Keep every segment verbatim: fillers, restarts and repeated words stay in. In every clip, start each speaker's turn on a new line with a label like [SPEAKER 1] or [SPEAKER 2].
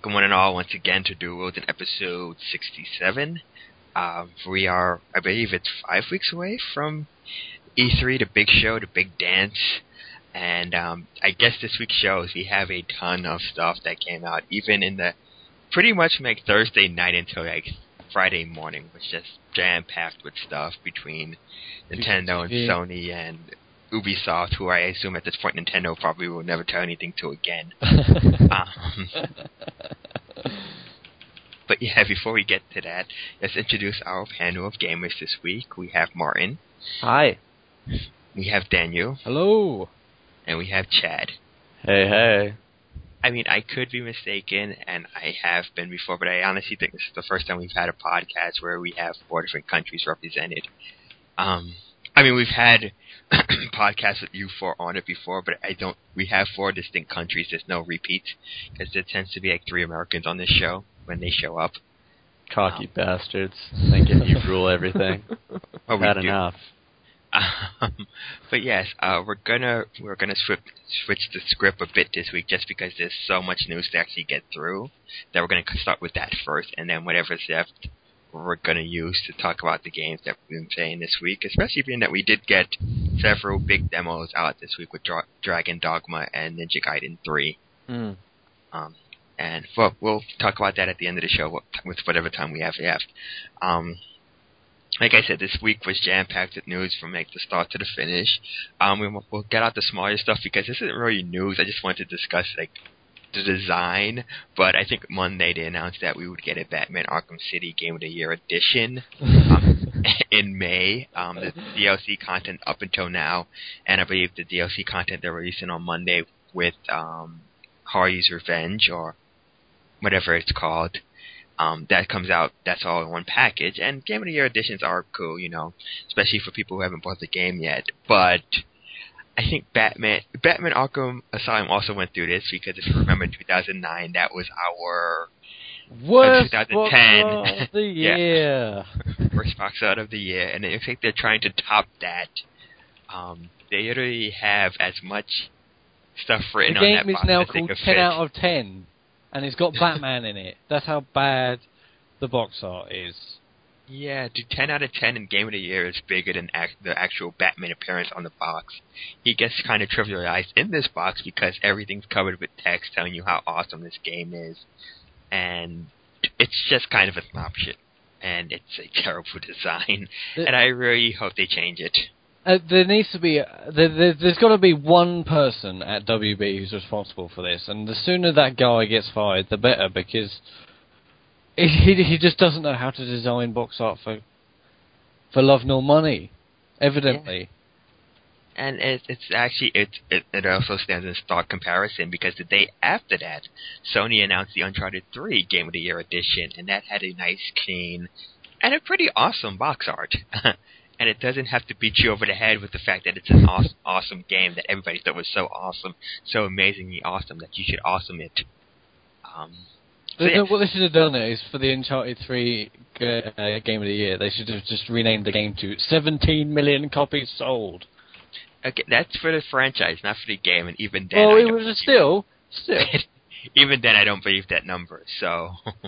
[SPEAKER 1] welcome one and all once again to Dual World in episode sixty-seven. Uh, we are, I believe it's five weeks away from E three, the big show, the big dance. And um, I guess this week's shows, we have a ton of stuff that came out, even in the pretty much like Thursday night until like Friday morning, was just jam-packed with stuff between Nintendo and Sony and Ubisoft, who I assume at this point Nintendo probably will never tell anything to again. um, but yeah, before we get to that, let's introduce our panel of gamers this week. We have Martin.
[SPEAKER 2] Hi.
[SPEAKER 1] We have Daniel.
[SPEAKER 3] Hello.
[SPEAKER 1] And we have Chad.
[SPEAKER 2] Hey, hey.
[SPEAKER 1] I mean, I could be mistaken, and I have been before, but I honestly think this is the first time we've had a podcast where we have four different countries represented. Um, I mean, we've had podcasts with you four on it before, but I don't. We have four distinct countries. There's no repeats because there tends to be like three Americans on this show when they show up.
[SPEAKER 2] Cocky
[SPEAKER 1] um,
[SPEAKER 2] bastards, thinking you rule everything.
[SPEAKER 1] Well, we
[SPEAKER 2] Bad
[SPEAKER 1] do.
[SPEAKER 2] enough.
[SPEAKER 1] Um, but yes, uh, we're gonna we're gonna switch switch the script a bit this week, just because there's so much news to actually get through. That we're gonna start with that first, and then whatever's left, we're going to use to talk about the games that we've been playing this week, especially being that we did get several big demos out this week with Dra- Dragon Dogma and Ninja Gaiden three.
[SPEAKER 2] Mm.
[SPEAKER 1] Um, and well, we'll talk about that at the end of the show with whatever time we have left. Um, like I said, this week was jam-packed with news from like the start to the finish. Um, we, we'll get out the smaller stuff because this isn't really news. I just wanted to discuss like the design, but I think Monday they announced that we would get a Batman Arkham City Game of the Year edition um, in May. Um, the D L C content up until now, and I believe the D L C content they're releasing on Monday with um, Harley's Revenge or whatever it's called, um, that comes out. That's all in one package. And Game of the Year editions are cool, you know, especially for people who haven't bought the game yet. But I think Batman Batman Arkham Asylum also went through this because if you remember in two thousand nine, that was our
[SPEAKER 3] worst
[SPEAKER 1] uh,
[SPEAKER 3] box of the year.
[SPEAKER 1] yeah, worst box out of the year, and I think they're trying to top that. Um, they literally have as much stuff written
[SPEAKER 3] the
[SPEAKER 1] on that
[SPEAKER 3] game
[SPEAKER 1] box
[SPEAKER 3] is now
[SPEAKER 1] as they
[SPEAKER 3] called
[SPEAKER 1] could
[SPEAKER 3] ten
[SPEAKER 1] fit.
[SPEAKER 3] out of ten, and it's got Batman in it. That's how bad the box art is.
[SPEAKER 1] Yeah, dude, ten out of ten in Game of the Year is bigger than act- the actual Batman appearance on the box. He gets kind of trivialized in this box because everything's covered with text telling you how awesome this game is. And it's just kind of a snapshot. And it's a terrible design. The, and I really hope they change it.
[SPEAKER 3] Uh, there needs to be... Uh, there, there, there's got to be one person at W B who's responsible for this. And the sooner that guy gets fired, the better, because He, he he just doesn't know how to design box art for for love nor money, evidently.
[SPEAKER 1] Yeah. And it, it's actually it, it it also stands in stark comparison because the day after that, Sony announced the Uncharted three Game of the Year edition, and that had a nice, clean, and a pretty awesome box art. And it doesn't have to beat you over the head with the fact that it's an awesome, awesome game that everybody thought was so awesome, so amazingly awesome that you should awesome it. Um. So, yeah.
[SPEAKER 3] What they should have done is, for the Uncharted three uh, Game of the Year, they should have just renamed the game to seventeen million copies sold.
[SPEAKER 1] Okay, that's for the franchise, not for the game, and even then...
[SPEAKER 3] Well,
[SPEAKER 1] I
[SPEAKER 3] it
[SPEAKER 1] don't
[SPEAKER 3] was still... still.
[SPEAKER 1] Even then, I don't believe that number, so...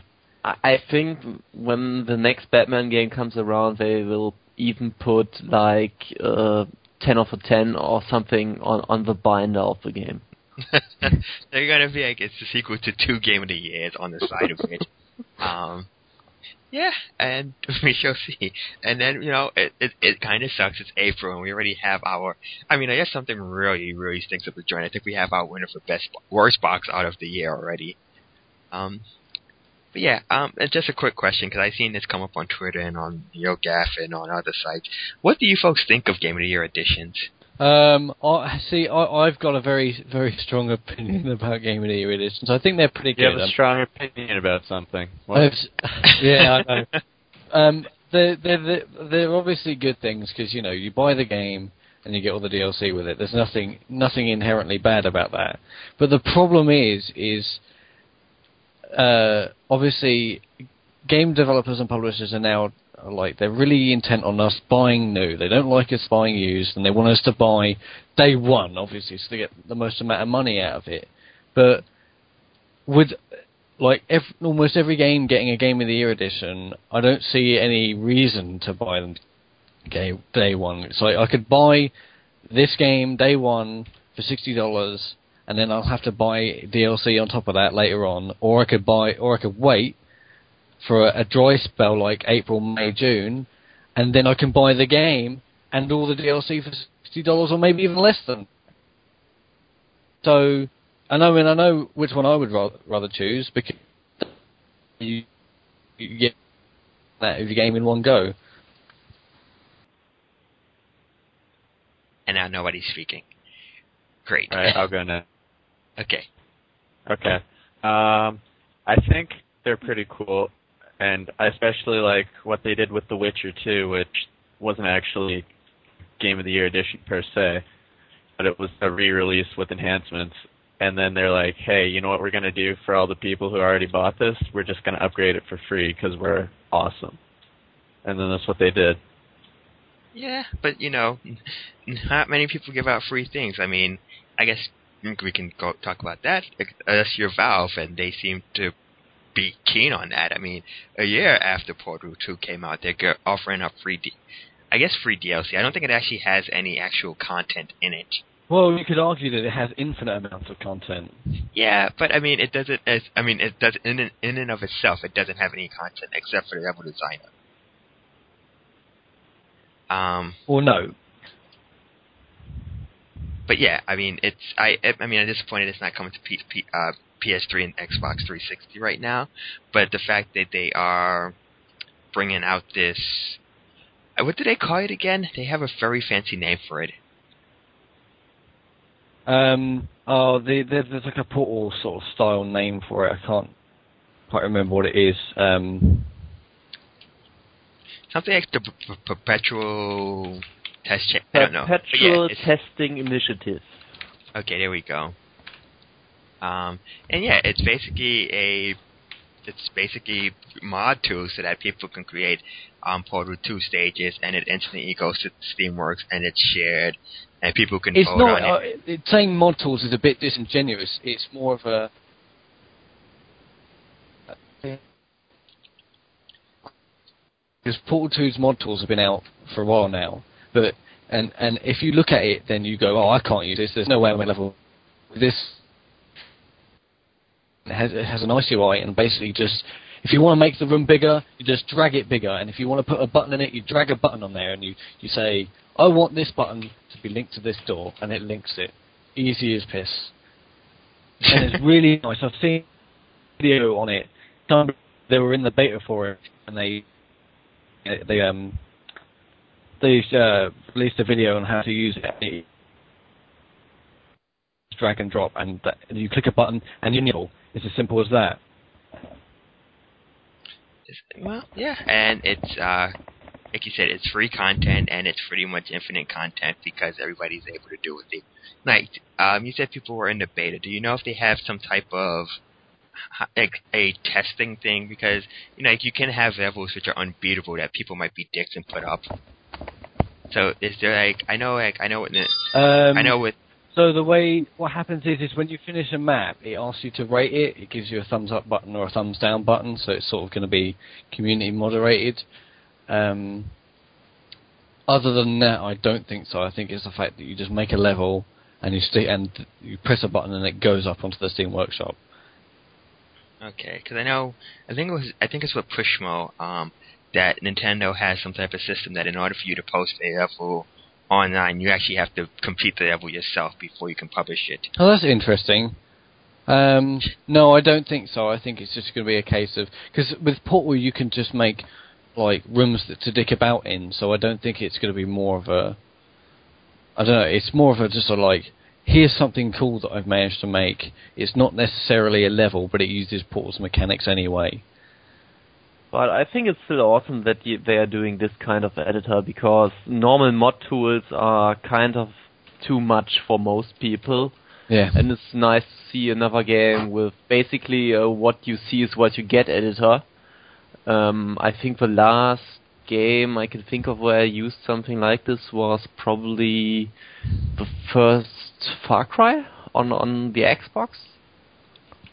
[SPEAKER 2] I think when the next Batman game comes around, they will even put, like, uh, ten off of ten or something on, on the binder of the game.
[SPEAKER 1] They're gonna be like it's the sequel to two Game of the Years on the side of it. Um, yeah, and we shall see. And then you know it it, it kind of sucks. It's April and we already have our. I mean, I guess something really really stinks up the joint. I think we have our winner for best worst box out of the year already. Um, but yeah, um, and just a quick question because I've seen this come up on Twitter and on YoGaf and on other sites. What do you folks think of Game of the Year editions?
[SPEAKER 3] Um, I see. I, I've got a very, very strong opinion about Game of the Year editions. I think they're pretty good.
[SPEAKER 2] You have a strong opinion about something.
[SPEAKER 3] yeah, I know. Um, they're, they're, they're, they're obviously good things because you know you buy the game and you get all the D L C with it. There's nothing, nothing inherently bad about that. But the problem is, is uh, obviously game developers and publishers are now. Like they're really intent on us buying new. They don't like us buying used, and they want us to buy day one, obviously, so they get the most amount of money out of it. But with like every, almost every game getting a Game of the Year edition, I don't see any reason to buy them day, day one. It's like I could buy this game day one for sixty dollars, and then I'll have to buy D L C on top of that later on, or I could buy, or I could wait for a, a dry spell like April, May, June, and then I can buy the game and all the D L C for sixty dollars, or maybe even less than. So, I know, and I know which one I would rather, rather choose, because you, you get that of the game in one go.
[SPEAKER 1] And now nobody's speaking. Great.
[SPEAKER 4] All right, I'll go now.
[SPEAKER 1] Okay.
[SPEAKER 4] Okay. Um, I think they're pretty cool, and I especially like what they did with The Witcher two, which wasn't actually Game of the Year edition per se, but it was a re-release with enhancements. And then they're like, hey, you know what we're going to do for all the people who already bought this? We're just going to upgrade it for free because we're awesome. And then that's what they did.
[SPEAKER 1] Yeah, but, you know, not many people give out free things. I mean, I guess we can go talk about that. That's your Valve, and they seem to be keen on that. I mean, a year after Portal two came out, they're offering up free, D- I guess free D L C. I don't think it actually has any actual content in it.
[SPEAKER 3] Well, you could argue that it has infinite amounts of content.
[SPEAKER 1] Yeah, but I mean, it doesn't. As I mean, it does in in and of itself. It doesn't have any content except for the level designer. Um.
[SPEAKER 3] Or no.
[SPEAKER 1] But yeah, I mean, it's I. I mean, I'm disappointed it's not coming to P, P, uh, P S three and Xbox three sixty right now. But the fact that they are bringing out this, what do they call it again? They have a very fancy name for it.
[SPEAKER 3] Um, oh, the, the, there's like a Portal sort of style name for it. I can't quite remember what it is. Um,
[SPEAKER 1] Something like the p- p- perpetual test check. I don't know.
[SPEAKER 2] Perpetual
[SPEAKER 1] yeah,
[SPEAKER 2] testing initiative.
[SPEAKER 1] Okay, there we go. Um, and yeah, it's basically a it's basically mod tools so that people can create um, Portal two stages, and it instantly goes to Steamworks, and it's shared, and people can
[SPEAKER 3] it's
[SPEAKER 1] vote
[SPEAKER 3] not,
[SPEAKER 1] on
[SPEAKER 3] uh,
[SPEAKER 1] it.
[SPEAKER 3] it. Saying mod tools is a bit disingenuous. It's more of a because Portal two's mod tools have been out for a while now, but and and if you look at it, then you go, oh, I can't use this. There's no way I'm at level this. It has, it has a nice U I, and basically just, if you want to make the room bigger, you just drag it bigger, and if you want to put a button in it, you drag a button on there, and you, you say, I want this button to be linked to this door, and it links it. Easy as piss. And it's really nice. I've seen a video on it. Some, they were in the beta for it, and they they um they uh, released a video on how to use it. Drag and drop, and, that, and you click a button, and you know. It's as simple as that.
[SPEAKER 1] Well, yeah, and it's uh, like you said, it's free content, and it's pretty much infinite content because everybody's able to do it. Like, um, you said people were in the beta. Do you know if they have some type of like a testing thing? Because you know, like, you can have levels which are unbeatable that people might be dicks and put up. So is there like I know like I know what
[SPEAKER 3] um,
[SPEAKER 1] I know with.
[SPEAKER 3] So the way, what happens is, is when you finish a map, it asks you to rate it. It gives you a thumbs up button or a thumbs down button, so it's sort of going to be community moderated. Um, other than that, I don't think so. I think it's the fact that you just make a level and you st- and you press a button and it goes up onto the Steam Workshop.
[SPEAKER 1] Okay, because I know, I think it was, I think it's with Pushmo um, that Nintendo has some type of system that in order for you to post a level online, you actually have to complete the level yourself before you can publish it.
[SPEAKER 3] Oh, that's interesting. Um, no, I don't think so. I think it's just going to be a case of... Because with Portal, you can just make like rooms that, to dick about in, so I don't think it's going to be more of a... I don't know, it's more of a just a like, here's something cool that I've managed to make. It's not necessarily a level, but it uses Portal's mechanics anyway.
[SPEAKER 2] But I think it's still awesome that they are doing this kind of editor, because normal mod tools are kind of too much for most people.
[SPEAKER 3] Yeah.
[SPEAKER 2] And it's nice to see another game with basically uh, what you see is what you get editor. Um, I think the last game I can think of where I used something like this was probably the first Far Cry on, on the Xbox.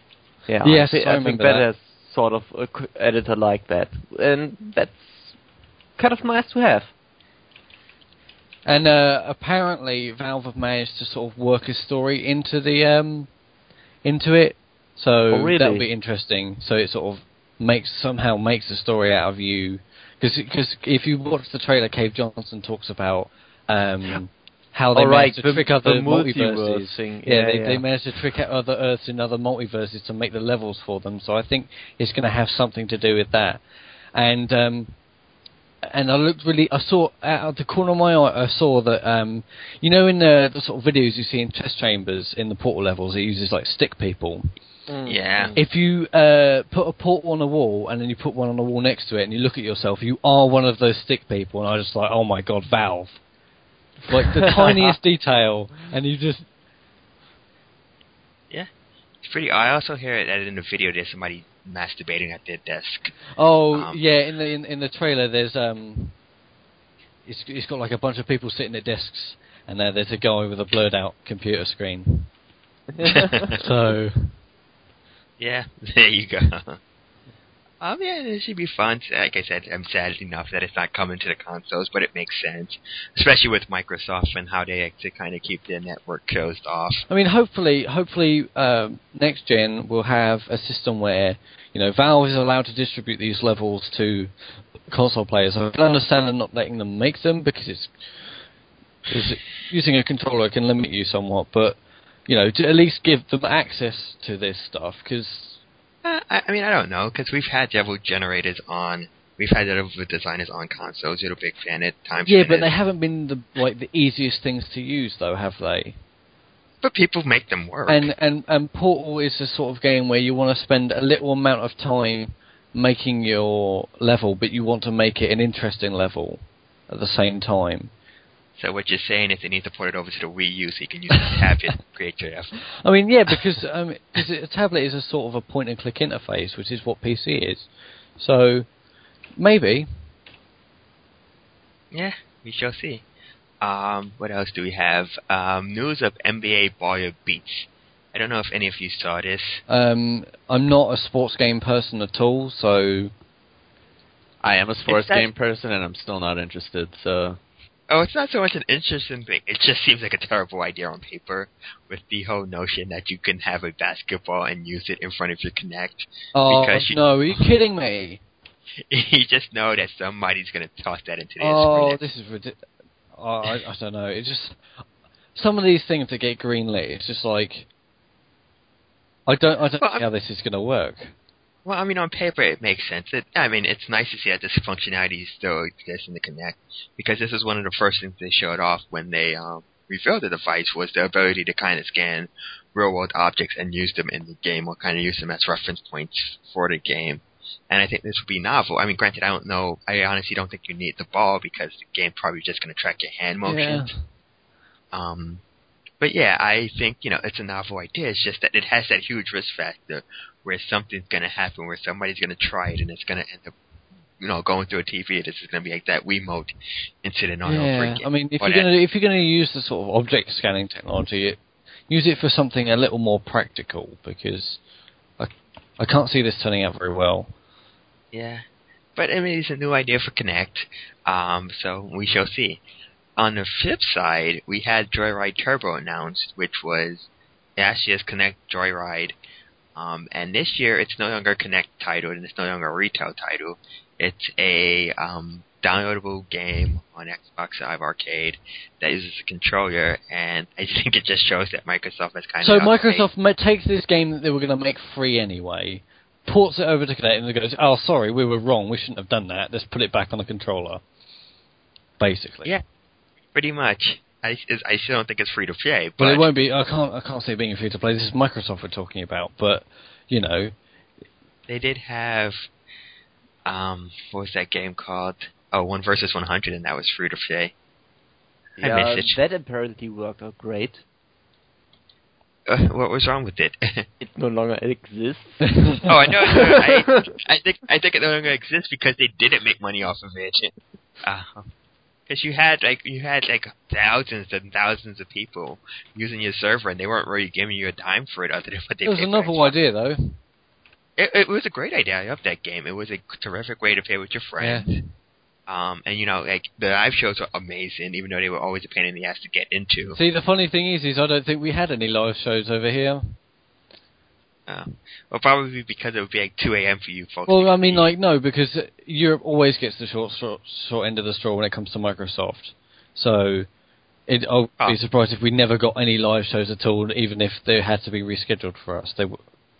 [SPEAKER 2] Yeah,
[SPEAKER 3] Yes,
[SPEAKER 2] I, thi-
[SPEAKER 3] I
[SPEAKER 2] I think
[SPEAKER 3] remember
[SPEAKER 2] that
[SPEAKER 3] that.
[SPEAKER 2] has sort of a c- editor like that, and that's kind of nice to have.
[SPEAKER 3] And uh, apparently, Valve have managed to sort of work a story into the um, into it, so
[SPEAKER 2] Oh, really?
[SPEAKER 3] that'll be interesting. So it sort of makes somehow makes the story out of you, because if you watch the trailer, Cave Johnson talks about um, how they
[SPEAKER 2] Oh, right,
[SPEAKER 3] managed to
[SPEAKER 2] the-
[SPEAKER 3] trick other
[SPEAKER 2] the multiverse
[SPEAKER 3] multiverses.
[SPEAKER 2] thing.
[SPEAKER 3] Yeah,
[SPEAKER 2] Yeah,
[SPEAKER 3] they,
[SPEAKER 2] yeah.
[SPEAKER 3] they managed to trick out other Earths in other multiverses to make the levels for them. So I think it's going to have something to do with that. And um, and I looked really. I saw out of the corner of my eye. I saw that um, you know, in the, the sort of videos you see in test chambers in the portal levels, it uses like stick people.
[SPEAKER 2] Mm.
[SPEAKER 1] Yeah.
[SPEAKER 3] If you uh, put a portal on a wall and then you put one on the wall next to it and you look at yourself, you are one of those stick people. And I was just like, oh my god, Valve! Like the tiniest detail, and you just
[SPEAKER 1] Yeah. It's pretty. I also hear that in the video there's somebody masturbating at their desk.
[SPEAKER 3] oh
[SPEAKER 1] Um,
[SPEAKER 3] yeah. In the in, in the trailer, there's um, it's it's got like a bunch of people sitting at desks, and uh, there's a guy with a blurred out computer screen. So
[SPEAKER 1] Yeah, there you go. Um, yeah, it should be fun. Like I said, I'm sad enough that it's not coming to the consoles, but it makes sense, especially with Microsoft and how they like to kind of keep their network closed off.
[SPEAKER 3] I mean, hopefully, hopefully, um, next gen will have a system where you know Valve is allowed to distribute these levels to console players. I can understand them not letting them make them because it's, it's using a controller can limit you somewhat, but you know, to at least give them access to this stuff because.
[SPEAKER 1] Uh, I, I mean, I don't know, because we've had level generators on, we've had level designers on consoles. You're a big fan at times.
[SPEAKER 3] Yeah, but they haven't been the like the easiest things to use, though, have they?
[SPEAKER 1] But people make them work.
[SPEAKER 3] And and and Portal is the sort of game where you want to spend a little amount of time making your level, but you want to make it an interesting level at the same time.
[SPEAKER 1] So what you're saying is they need to port it over to the Wii U so you can use the tablet to create your effort.
[SPEAKER 3] I mean, yeah, because um, cause a tablet is a sort of a point-and-click interface, which is what P C is. So, maybe.
[SPEAKER 1] Yeah, we shall see. Um, what else do we have? Um, news of N B A Baller Beats. I don't know if any of you saw this.
[SPEAKER 3] Um, I'm not a sports game person at all, so...
[SPEAKER 4] I am a sports
[SPEAKER 1] that-
[SPEAKER 4] game person, and I'm still not interested, so...
[SPEAKER 1] Oh, it's not so much an interesting thing. It just seems like a terrible idea on paper, with the whole notion that you can have a basketball and use it in front of your Kinect.
[SPEAKER 3] Oh,
[SPEAKER 1] because you,
[SPEAKER 3] no, are you kidding me?
[SPEAKER 1] you just know that somebody's going to toss that into their
[SPEAKER 3] Oh,
[SPEAKER 1] screen.
[SPEAKER 3] this is ridiculous. Oh, I, I don't know. It just... Some of these things that get greenlit, it's just like... I don't, I don't
[SPEAKER 1] Well,
[SPEAKER 3] know how this is going to work.
[SPEAKER 1] Well, I mean, on paper it makes sense. It, I mean, it's nice to see that this functionality still exists in the Kinect, because this is one of the first things they showed off when they um, revealed the device, was the ability to kind of scan real-world objects and use them in the game, or kind of use them as reference points for the game. And I think this would be novel. I mean, granted, I don't know, I honestly don't think you need the ball, because the game's probably just going to track your hand motions.
[SPEAKER 3] Yeah.
[SPEAKER 1] Um, but yeah, I think, you know, it's a novel idea. It's just that it has that huge risk factor where something's going to happen, where somebody's going to try it, and it's going to end up, you know, going through a T V. This is going to be like that Wiimote incident all over
[SPEAKER 3] Yeah,
[SPEAKER 1] again.
[SPEAKER 3] I mean, if
[SPEAKER 1] But
[SPEAKER 3] you're going to if you're going to use the sort of object scanning technology, it, use it for something a little more practical, because I I can't see this turning out very well.
[SPEAKER 1] Yeah, but I mean, it's a new idea for Kinect, um, so we shall see. On the flip side, we had Joyride Turbo announced, which was last year's Kinect Joyride. Um, and this year, it's no longer a Kinect title, and it's no longer a retail title. It's a um, downloadable game on Xbox Live Arcade that uses a controller, and I think it just shows that Microsoft has kind
[SPEAKER 3] So
[SPEAKER 1] of...
[SPEAKER 3] Microsoft ma- takes this game that they were going to make free anyway, ports it over to Kinect, and it goes, "Oh, sorry, we were wrong. We shouldn't have done that. Let's put it back on the controller." Basically.
[SPEAKER 1] Yeah, pretty much. I, I still don't think it's free to play, but...
[SPEAKER 3] Well, it won't be. I can't. I can't say it being free to play. This is Microsoft we're talking about, but you know,
[SPEAKER 1] They did have... Um, what was that game called? Oh, One versus one hundred, and that was free to play. I
[SPEAKER 2] Yeah,
[SPEAKER 1] miss it.
[SPEAKER 2] that apparently worked out great.
[SPEAKER 1] Uh, what was wrong with it?
[SPEAKER 2] It no longer exists.
[SPEAKER 1] Oh, I know. no, I, I think I think it no longer exists because they didn't make money off of it. Because uh, you had like you had like thousands and thousands of people using your server, and they weren't really giving you a dime for it other than what they.
[SPEAKER 3] there was
[SPEAKER 1] paid
[SPEAKER 3] a novel
[SPEAKER 1] for.
[SPEAKER 3] idea though.
[SPEAKER 1] it, it was a great idea. I loved that game. It was a terrific way to play with your friends.
[SPEAKER 3] Yeah.
[SPEAKER 1] Um, and you know, like the live shows were amazing, even though they were always a pain in the ass to get into.
[SPEAKER 3] See, the funny thing is, is I don't think we had any live shows over here.
[SPEAKER 1] Uh, well, probably because it would be like two a.m. for you folks.
[SPEAKER 3] Well, I mean, like, no, because Europe always gets the short, short, short end of the straw when it comes to Microsoft. So, it, I'll
[SPEAKER 1] oh.
[SPEAKER 3] be surprised if we never got any live shows at all, even if they had to be rescheduled for us. They would.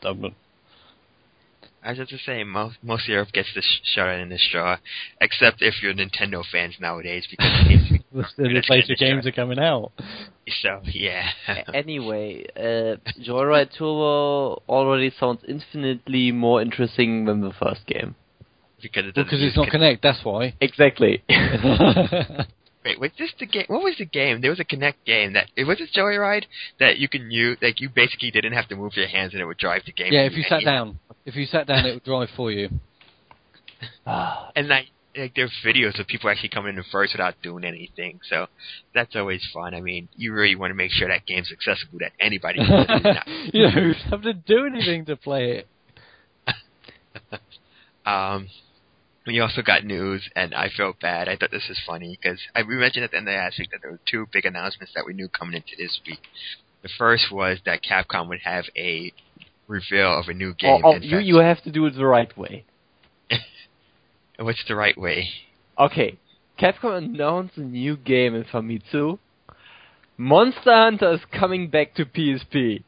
[SPEAKER 1] I was just to say, most, most Europe gets the sh- short end of the straw, except if you're Nintendo fans nowadays, because it
[SPEAKER 3] the, the place the games are coming out.
[SPEAKER 1] So, yeah.
[SPEAKER 2] Anyway, uh, Joyride Turbo already sounds infinitely more interesting than the first game.
[SPEAKER 1] Because it
[SPEAKER 3] well, it's not Connect, that's why.
[SPEAKER 2] Exactly.
[SPEAKER 1] Wait, was this the game? What was the game? There was a Connect game that it was a Joyride that you can use. Like you basically didn't have to move your hands and it would drive the game.
[SPEAKER 3] Yeah, if you sat down, if you sat down, it would drive for you.
[SPEAKER 1] And like, like there's videos of people actually coming in first without doing anything. So that's always fun. I mean, you really want to make sure that game's accessible that anybody can play.
[SPEAKER 3] You don't have to do anything to play
[SPEAKER 1] it. um. We also got news, and I felt bad. I thought this was funny, because we mentioned at the end of last week that there were two big announcements that we knew coming into this week. The first was that Capcom would have a reveal of a new game.
[SPEAKER 2] Oh, oh you, you have to do it the right way.
[SPEAKER 1] What's the right way?
[SPEAKER 2] Okay, Capcom announced a new game in Famitsu. Monster Hunter is coming back to P S P.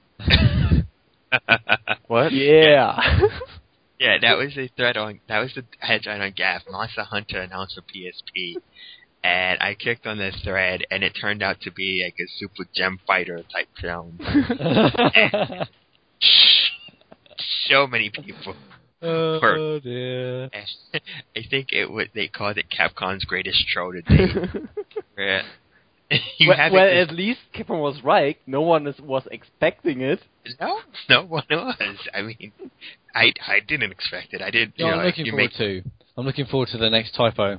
[SPEAKER 2] What? Yeah.
[SPEAKER 1] Yeah, that was the thread on. That was the headline on G A F. Monster Hunter announced for P S P, and I clicked on this thread, and it turned out to be like a Super Gem Fighter type film. So many people.
[SPEAKER 3] Oh
[SPEAKER 1] were,
[SPEAKER 3] dear!
[SPEAKER 1] I think it was. They called it Capcom's greatest troll to date. Where you
[SPEAKER 2] well,
[SPEAKER 1] have
[SPEAKER 2] well
[SPEAKER 1] it,
[SPEAKER 2] at least Capcom was right. No one is, was expecting it.
[SPEAKER 1] No, no one was. I mean, I I didn't expect it. I didn't.
[SPEAKER 3] No,
[SPEAKER 1] you
[SPEAKER 3] I'm
[SPEAKER 1] know,
[SPEAKER 3] looking
[SPEAKER 1] you
[SPEAKER 3] forward
[SPEAKER 1] make...
[SPEAKER 3] to. I'm looking forward to the next typo.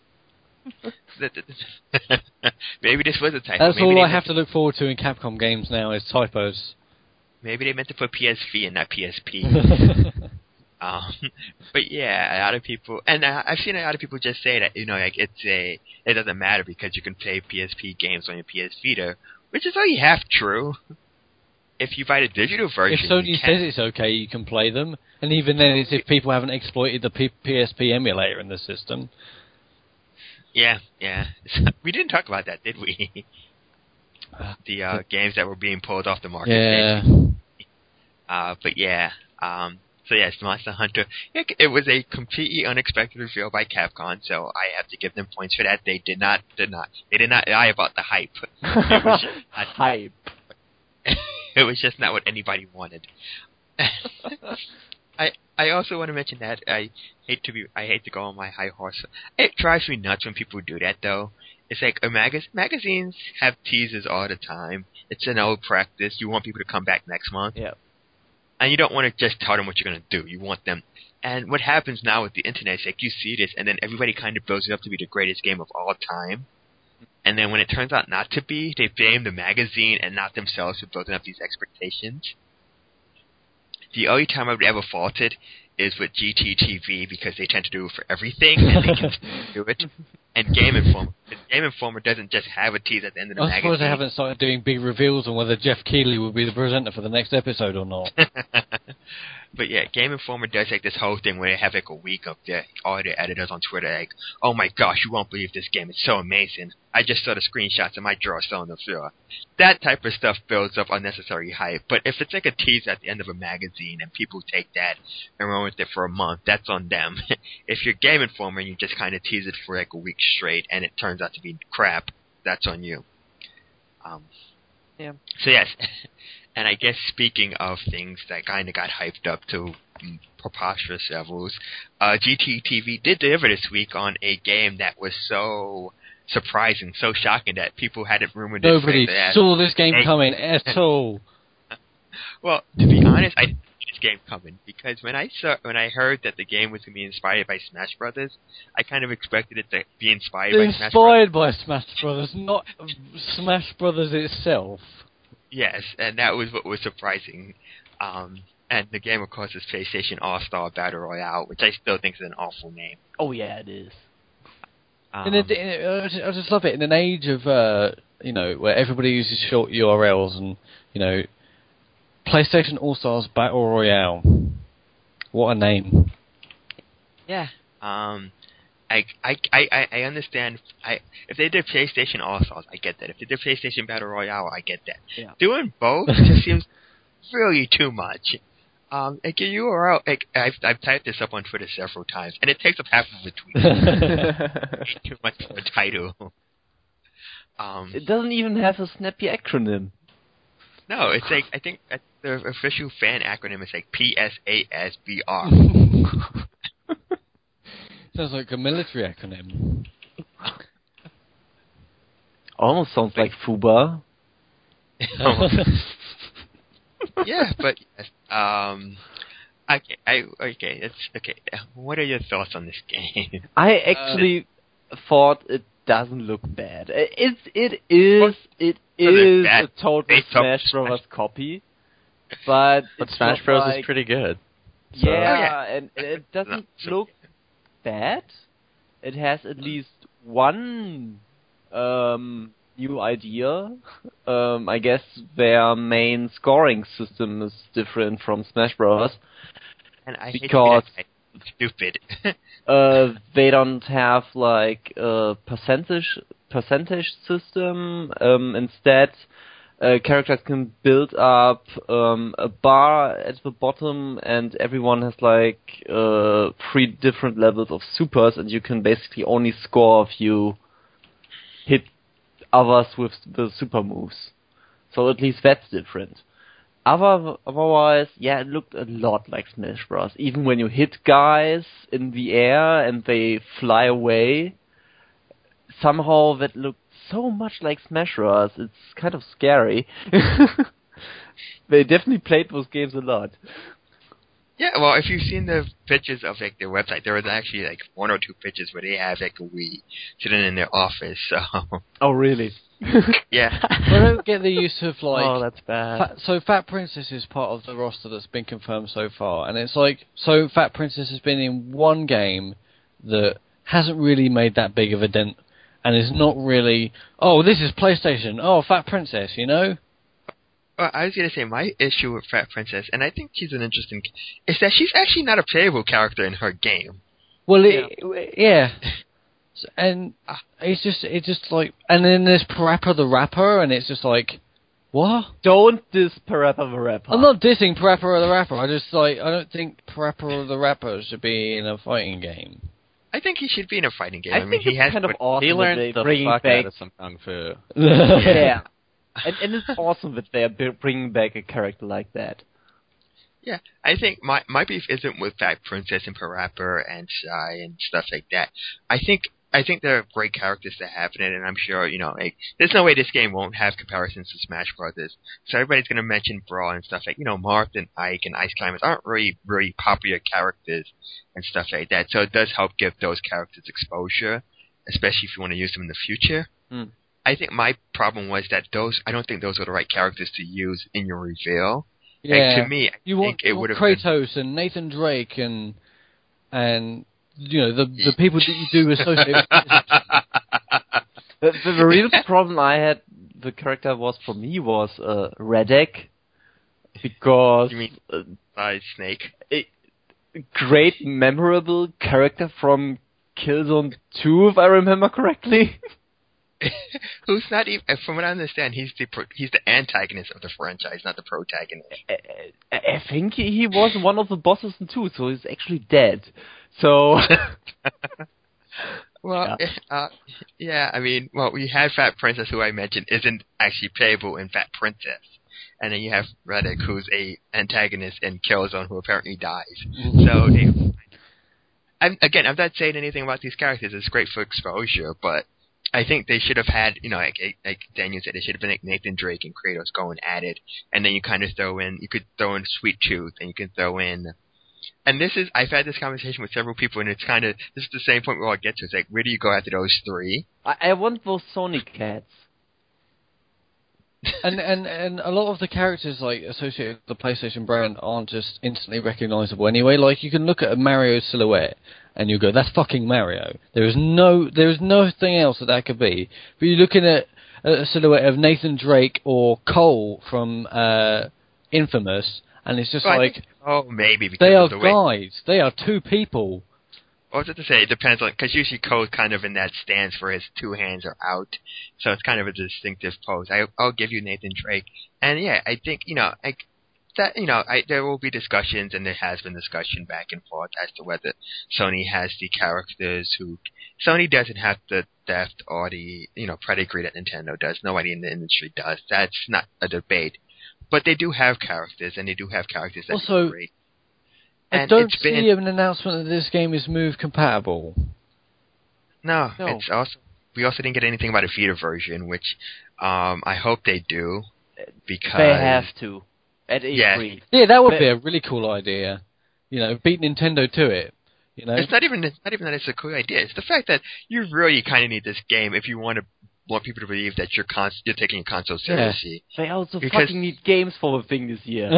[SPEAKER 1] Maybe this was a typo.
[SPEAKER 3] That's
[SPEAKER 1] maybe
[SPEAKER 3] all I have
[SPEAKER 1] to...
[SPEAKER 3] to look forward to in Capcom games now is typos.
[SPEAKER 1] Maybe they meant to put P S V and not P S P. um, but yeah, a lot of people, and uh, I've seen a lot of people just say that you know, like it's a, it doesn't matter because you can play P S P games on your P S Vita, which is only half true. If you buy the digital version,
[SPEAKER 3] if Sony
[SPEAKER 1] you
[SPEAKER 3] says it's okay, you can play them, and even then, it's if people haven't exploited the P- PSP emulator in the system.
[SPEAKER 1] Yeah, yeah. We didn't talk about that, did we? the uh, games that were being pulled off the market.
[SPEAKER 3] Yeah.
[SPEAKER 1] Uh, but yeah. Um, so yes, Monster Hunter. It, it was a completely unexpected reveal by Capcom, so I have to give them points for that. They did not, did not, they did not lie about the hype. It was just not,
[SPEAKER 2] hype.
[SPEAKER 1] It was just not what anybody wanted. I I also want to mention that I hate to be I hate to go on my high horse. It drives me nuts when people do that though. It's like a mag- magazines have teasers all the time. It's an old practice. You want people to come back next month.
[SPEAKER 2] Yeah.
[SPEAKER 1] And you don't want to just tell them what you're going to do. You want them. And what happens now with the internet is like you see this and then everybody kind of builds it up to be the greatest game of all time. And then when it turns out not to be, they blame the magazine and not themselves for building up these expectations. The only time I would ever fault it is with G T T V because they tend to do it for everything and they can do it. And Game Informer. Game Informer doesn't just have a tease at the end of the
[SPEAKER 3] I
[SPEAKER 1] magazine.
[SPEAKER 3] suppose they haven't started doing big reveals on whether Jeff Keighley will be the presenter for the next episode or not.
[SPEAKER 1] But yeah, Game Informer does like this whole thing where they have like a week of the, all the editors on Twitter like, oh my gosh, you won't believe this game. It's so amazing. I just saw the screenshots of my drawer still on the floor. That type of stuff builds up unnecessary hype. But if it's like a tease at the end of a magazine and people take that and run with it for a month, that's on them. If you're Game Informer and you just kind of tease it for like a week straight and it turns out to be crap, that's on you. Um,
[SPEAKER 2] yeah.
[SPEAKER 1] So yes. And I guess speaking of things that kind of got hyped up to preposterous levels, uh, G T T V did deliver this week on a game that was so surprising, so shocking that people had it rumored.
[SPEAKER 3] Nobody saw this game hey. coming at all.
[SPEAKER 1] Well, to be honest, I didn't see this game coming because when I saw when I heard that the game was going to be inspired by Smash Brothers, I kind of expected it to be inspired
[SPEAKER 3] They're
[SPEAKER 1] by
[SPEAKER 3] inspired
[SPEAKER 1] Smash Brothers.
[SPEAKER 3] Inspired by Smash Brothers, not Smash Brothers itself.
[SPEAKER 1] Yes, and that was what was surprising. Um, And the game, of course, is PlayStation All-Star Battle Royale, which I still think is an awful name.
[SPEAKER 2] Oh yeah, it is.
[SPEAKER 1] Um,
[SPEAKER 3] In a, in a, I, just, I just love it in an age of uh, you know where everybody uses short U R Ls and you know PlayStation All Stars Battle Royale. What a name!
[SPEAKER 1] yeah. Um, I, I, I, I understand. I if they did PlayStation All Stars, I get that. If they did PlayStation Battle Royale, I get that.
[SPEAKER 2] Yeah.
[SPEAKER 1] Doing both just seems really too much. Um, like your U R L, like, I've, I've typed this up on Twitter several times, and it takes up half of a tweet. Way too much of a title. Um,
[SPEAKER 2] It doesn't even have a snappy acronym.
[SPEAKER 1] no, it's like I think uh, the official fan acronym is like P S A S B R.
[SPEAKER 3] Sounds like a military acronym.
[SPEAKER 2] Almost sounds like FUBA.
[SPEAKER 1] Yeah, but yes, um, okay, I okay, it's okay. What are your thoughts on this game?
[SPEAKER 2] I actually uh, thought it doesn't look bad. It's it is it is
[SPEAKER 1] bad.
[SPEAKER 2] a total
[SPEAKER 1] They
[SPEAKER 2] Smash
[SPEAKER 1] took-
[SPEAKER 2] Bros. Copy, but
[SPEAKER 4] But
[SPEAKER 2] it's
[SPEAKER 4] Smash
[SPEAKER 2] not
[SPEAKER 4] Bros
[SPEAKER 2] like,
[SPEAKER 4] is pretty good. So.
[SPEAKER 2] Yeah,
[SPEAKER 1] Oh, yeah.
[SPEAKER 2] and it doesn't
[SPEAKER 1] No, so-
[SPEAKER 2] look bad. It has at least one um, new idea. Um, I guess their main scoring system is different from Smash Bros.
[SPEAKER 1] And I
[SPEAKER 2] Because-
[SPEAKER 1] hate to be that stupid.
[SPEAKER 2] Uh, they don't have like a percentage percentage system. Um, instead, uh, characters can build up um, a bar at the bottom, and everyone has like uh, three different levels of supers, and you can basically only score if you hit others with the super moves. So at least that's different. Other, otherwise, yeah, it looked a lot like Smash Bros. Even when you hit guys in the air and they fly away, somehow that looked so much like Smash Bros. It's kind of scary. They definitely played those games a lot.
[SPEAKER 1] Yeah, well, if you've seen the pictures of like their website, there was actually like one or two pictures where they have like a Wii sitting in their office. So
[SPEAKER 2] Oh, really?
[SPEAKER 1] yeah,
[SPEAKER 3] I don't get the use of like.
[SPEAKER 4] Oh, that's bad.
[SPEAKER 3] Fat, so Fat Princess is part of the roster that's been confirmed so far, and it's like so Fat Princess has been in one game that hasn't really made that big of a dent, and is not really. Oh, this is PlayStation. Oh, Fat Princess, you know.
[SPEAKER 1] well, I was gonna say my issue with Fat Princess, and I think she's an interesting, is that she's actually not a playable character in her game.
[SPEAKER 3] Well, it, yeah. And it's just, it's just like, and then there's Parappa the Rapper, and it's just like, what?
[SPEAKER 2] Don't diss Parappa the Rapper.
[SPEAKER 3] I'm not dissing Parappa the Rapper. I just like, I don't think Parappa the Rapper should be in a fighting game.
[SPEAKER 1] I think he should be in a fighting game.
[SPEAKER 2] I,
[SPEAKER 1] I, mean,
[SPEAKER 2] think
[SPEAKER 1] he
[SPEAKER 2] it's
[SPEAKER 1] has
[SPEAKER 2] kind of
[SPEAKER 1] put-
[SPEAKER 2] awesome
[SPEAKER 4] He
[SPEAKER 2] that
[SPEAKER 4] learned
[SPEAKER 2] they
[SPEAKER 4] the
[SPEAKER 2] bringing
[SPEAKER 4] fuck
[SPEAKER 2] back.
[SPEAKER 4] out of some kung fu.
[SPEAKER 2] Yeah, and, and it's awesome that they're b- bringing back a character like that.
[SPEAKER 1] Yeah, I think my my beef isn't with Fat Princess and Parappa and Shy and stuff like that. I think I think they're great characters to have in it, and I'm sure you know like there's no way this game won't have comparisons to Smash Brothers. So everybody's gonna mention Brawl and stuff like you know Marth and Ike and Ice Climbers aren't really really popular characters and stuff like that. So it does help give those characters exposure, especially if you want to use them in the future.
[SPEAKER 2] Hmm.
[SPEAKER 1] I think my problem was that those I don't think those are the right characters to use in your reveal.
[SPEAKER 3] Yeah.
[SPEAKER 1] Like, to me, I
[SPEAKER 3] you
[SPEAKER 1] think
[SPEAKER 3] want,
[SPEAKER 1] it
[SPEAKER 3] you
[SPEAKER 1] would
[SPEAKER 3] want
[SPEAKER 1] have been
[SPEAKER 3] Kratos and Nathan Drake and and you know the the people that you do associate with.
[SPEAKER 2] The, the, the real problem I had, the character was for me was uh, Radek, because
[SPEAKER 1] You mean-
[SPEAKER 2] uh,
[SPEAKER 1] by Snake.
[SPEAKER 2] a great memorable character from Killzone two, if I remember correctly.
[SPEAKER 1] Who's not even, from what I understand, he's the pro, he's the antagonist of the franchise, not the protagonist.
[SPEAKER 2] I, I think he, he was one of the bosses in two, so he's actually dead. So
[SPEAKER 1] Well,
[SPEAKER 2] Yeah.
[SPEAKER 1] yeah. Uh, yeah, I mean, well, we had Fat Princess, who I mentioned isn't actually playable in Fat Princess, and then you have Radek, who's a antagonist in Killzone, who apparently dies. So, they, I'm, again, I'm not saying anything about these characters. It's great for exposure, but I think they should have had, you know, like, like Daniel said, it should have been like Nathan Drake and Kratos going at it, and then you kind of throw in, you could throw in Sweet Tooth, and you can throw in, and this is, I've had this conversation with several people, and it's kind of, this is the same point we all get to. It's like, where do you go after those three?
[SPEAKER 2] I, I want those Sonic cats.
[SPEAKER 3] and and and a lot of the characters like associated with the PlayStation brand aren't just instantly recognizable anyway. Like you can look at a Mario silhouette and you go, "That's fucking Mario." There is no there is nothing else that that could be. But you're looking at a silhouette of Nathan Drake or Cole from uh, Infamous, and it's just
[SPEAKER 1] well,
[SPEAKER 3] like,
[SPEAKER 1] think, oh, maybe because
[SPEAKER 3] they are
[SPEAKER 1] of the way.
[SPEAKER 3] guys. They are two people.
[SPEAKER 1] What was it to say? It depends on, because usually Cole's kind of in that stance where his two hands are out, so it's kind of a distinctive pose. I, I'll give you Nathan Drake, and yeah, I think you know, I, that you know, I, there will be discussions, and there has been discussion back and forth as to whether Sony has the characters who Sony doesn't have the depth or the you know pedigree that Nintendo does. Nobody in the industry does. That's not a debate, but they do have characters, and they do have characters that
[SPEAKER 3] Also,
[SPEAKER 1] are great.
[SPEAKER 3] I
[SPEAKER 1] And
[SPEAKER 3] don't
[SPEAKER 1] it's
[SPEAKER 3] see
[SPEAKER 1] been,
[SPEAKER 3] an announcement that this game is Move compatible.
[SPEAKER 1] No,
[SPEAKER 2] No.
[SPEAKER 1] it's also we also didn't get anything about a Vita version, which um, I hope they do because
[SPEAKER 2] They have to. At E three.
[SPEAKER 1] Yeah.
[SPEAKER 3] Yeah, that would
[SPEAKER 2] But-
[SPEAKER 3] be a really cool idea. You know, beat Nintendo to it. You know,
[SPEAKER 1] It's not even it's not even that it's a cool idea. It's the fact that you really kind of need this game if you want to want people to believe that you're con- you're taking a console seriously.
[SPEAKER 2] They also
[SPEAKER 1] Because-
[SPEAKER 2] fucking need games for the thing this year.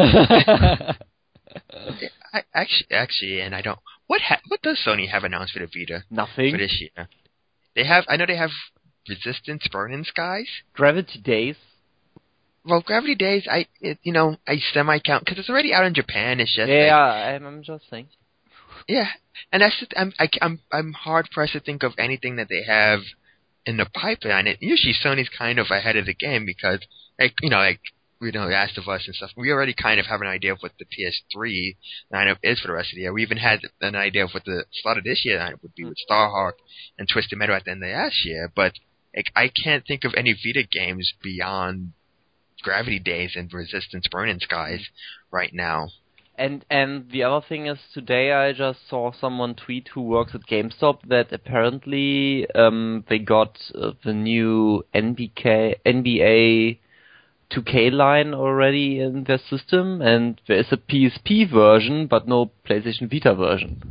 [SPEAKER 1] I, actually, actually, and I don't. What ha- what does Sony have announced for the Vita for
[SPEAKER 2] Nothing.
[SPEAKER 1] this year? They have. I know they have Resistance, Burning Skies.
[SPEAKER 2] Gravity Days.
[SPEAKER 1] Well, Gravity Days, I it, you know I semi count because it's already out in Japan. It's just
[SPEAKER 2] Yeah,
[SPEAKER 1] like,
[SPEAKER 2] I'm, I'm just saying.
[SPEAKER 1] yeah, and that's just, I'm I, I'm I'm hard pressed to think of anything that they have in the pipeline. It usually Sony's kind of ahead of the game because like you know like you know Last of Us and stuff. We already kind of have an idea of what the P S three lineup is for the rest of the year. We even had an idea of what the start of this year lineup would be with Starhawk and Twisted Metal at the end of last year. But like I can't think of any Vita games beyond Gravity Days and Resistance Burning Skies right now.
[SPEAKER 2] And and the other thing is, today I just saw someone tweet who works at GameStop that apparently um, they got uh, the new N B K N B A two K line already in their system, and there is a P S P version, but no PlayStation Vita version.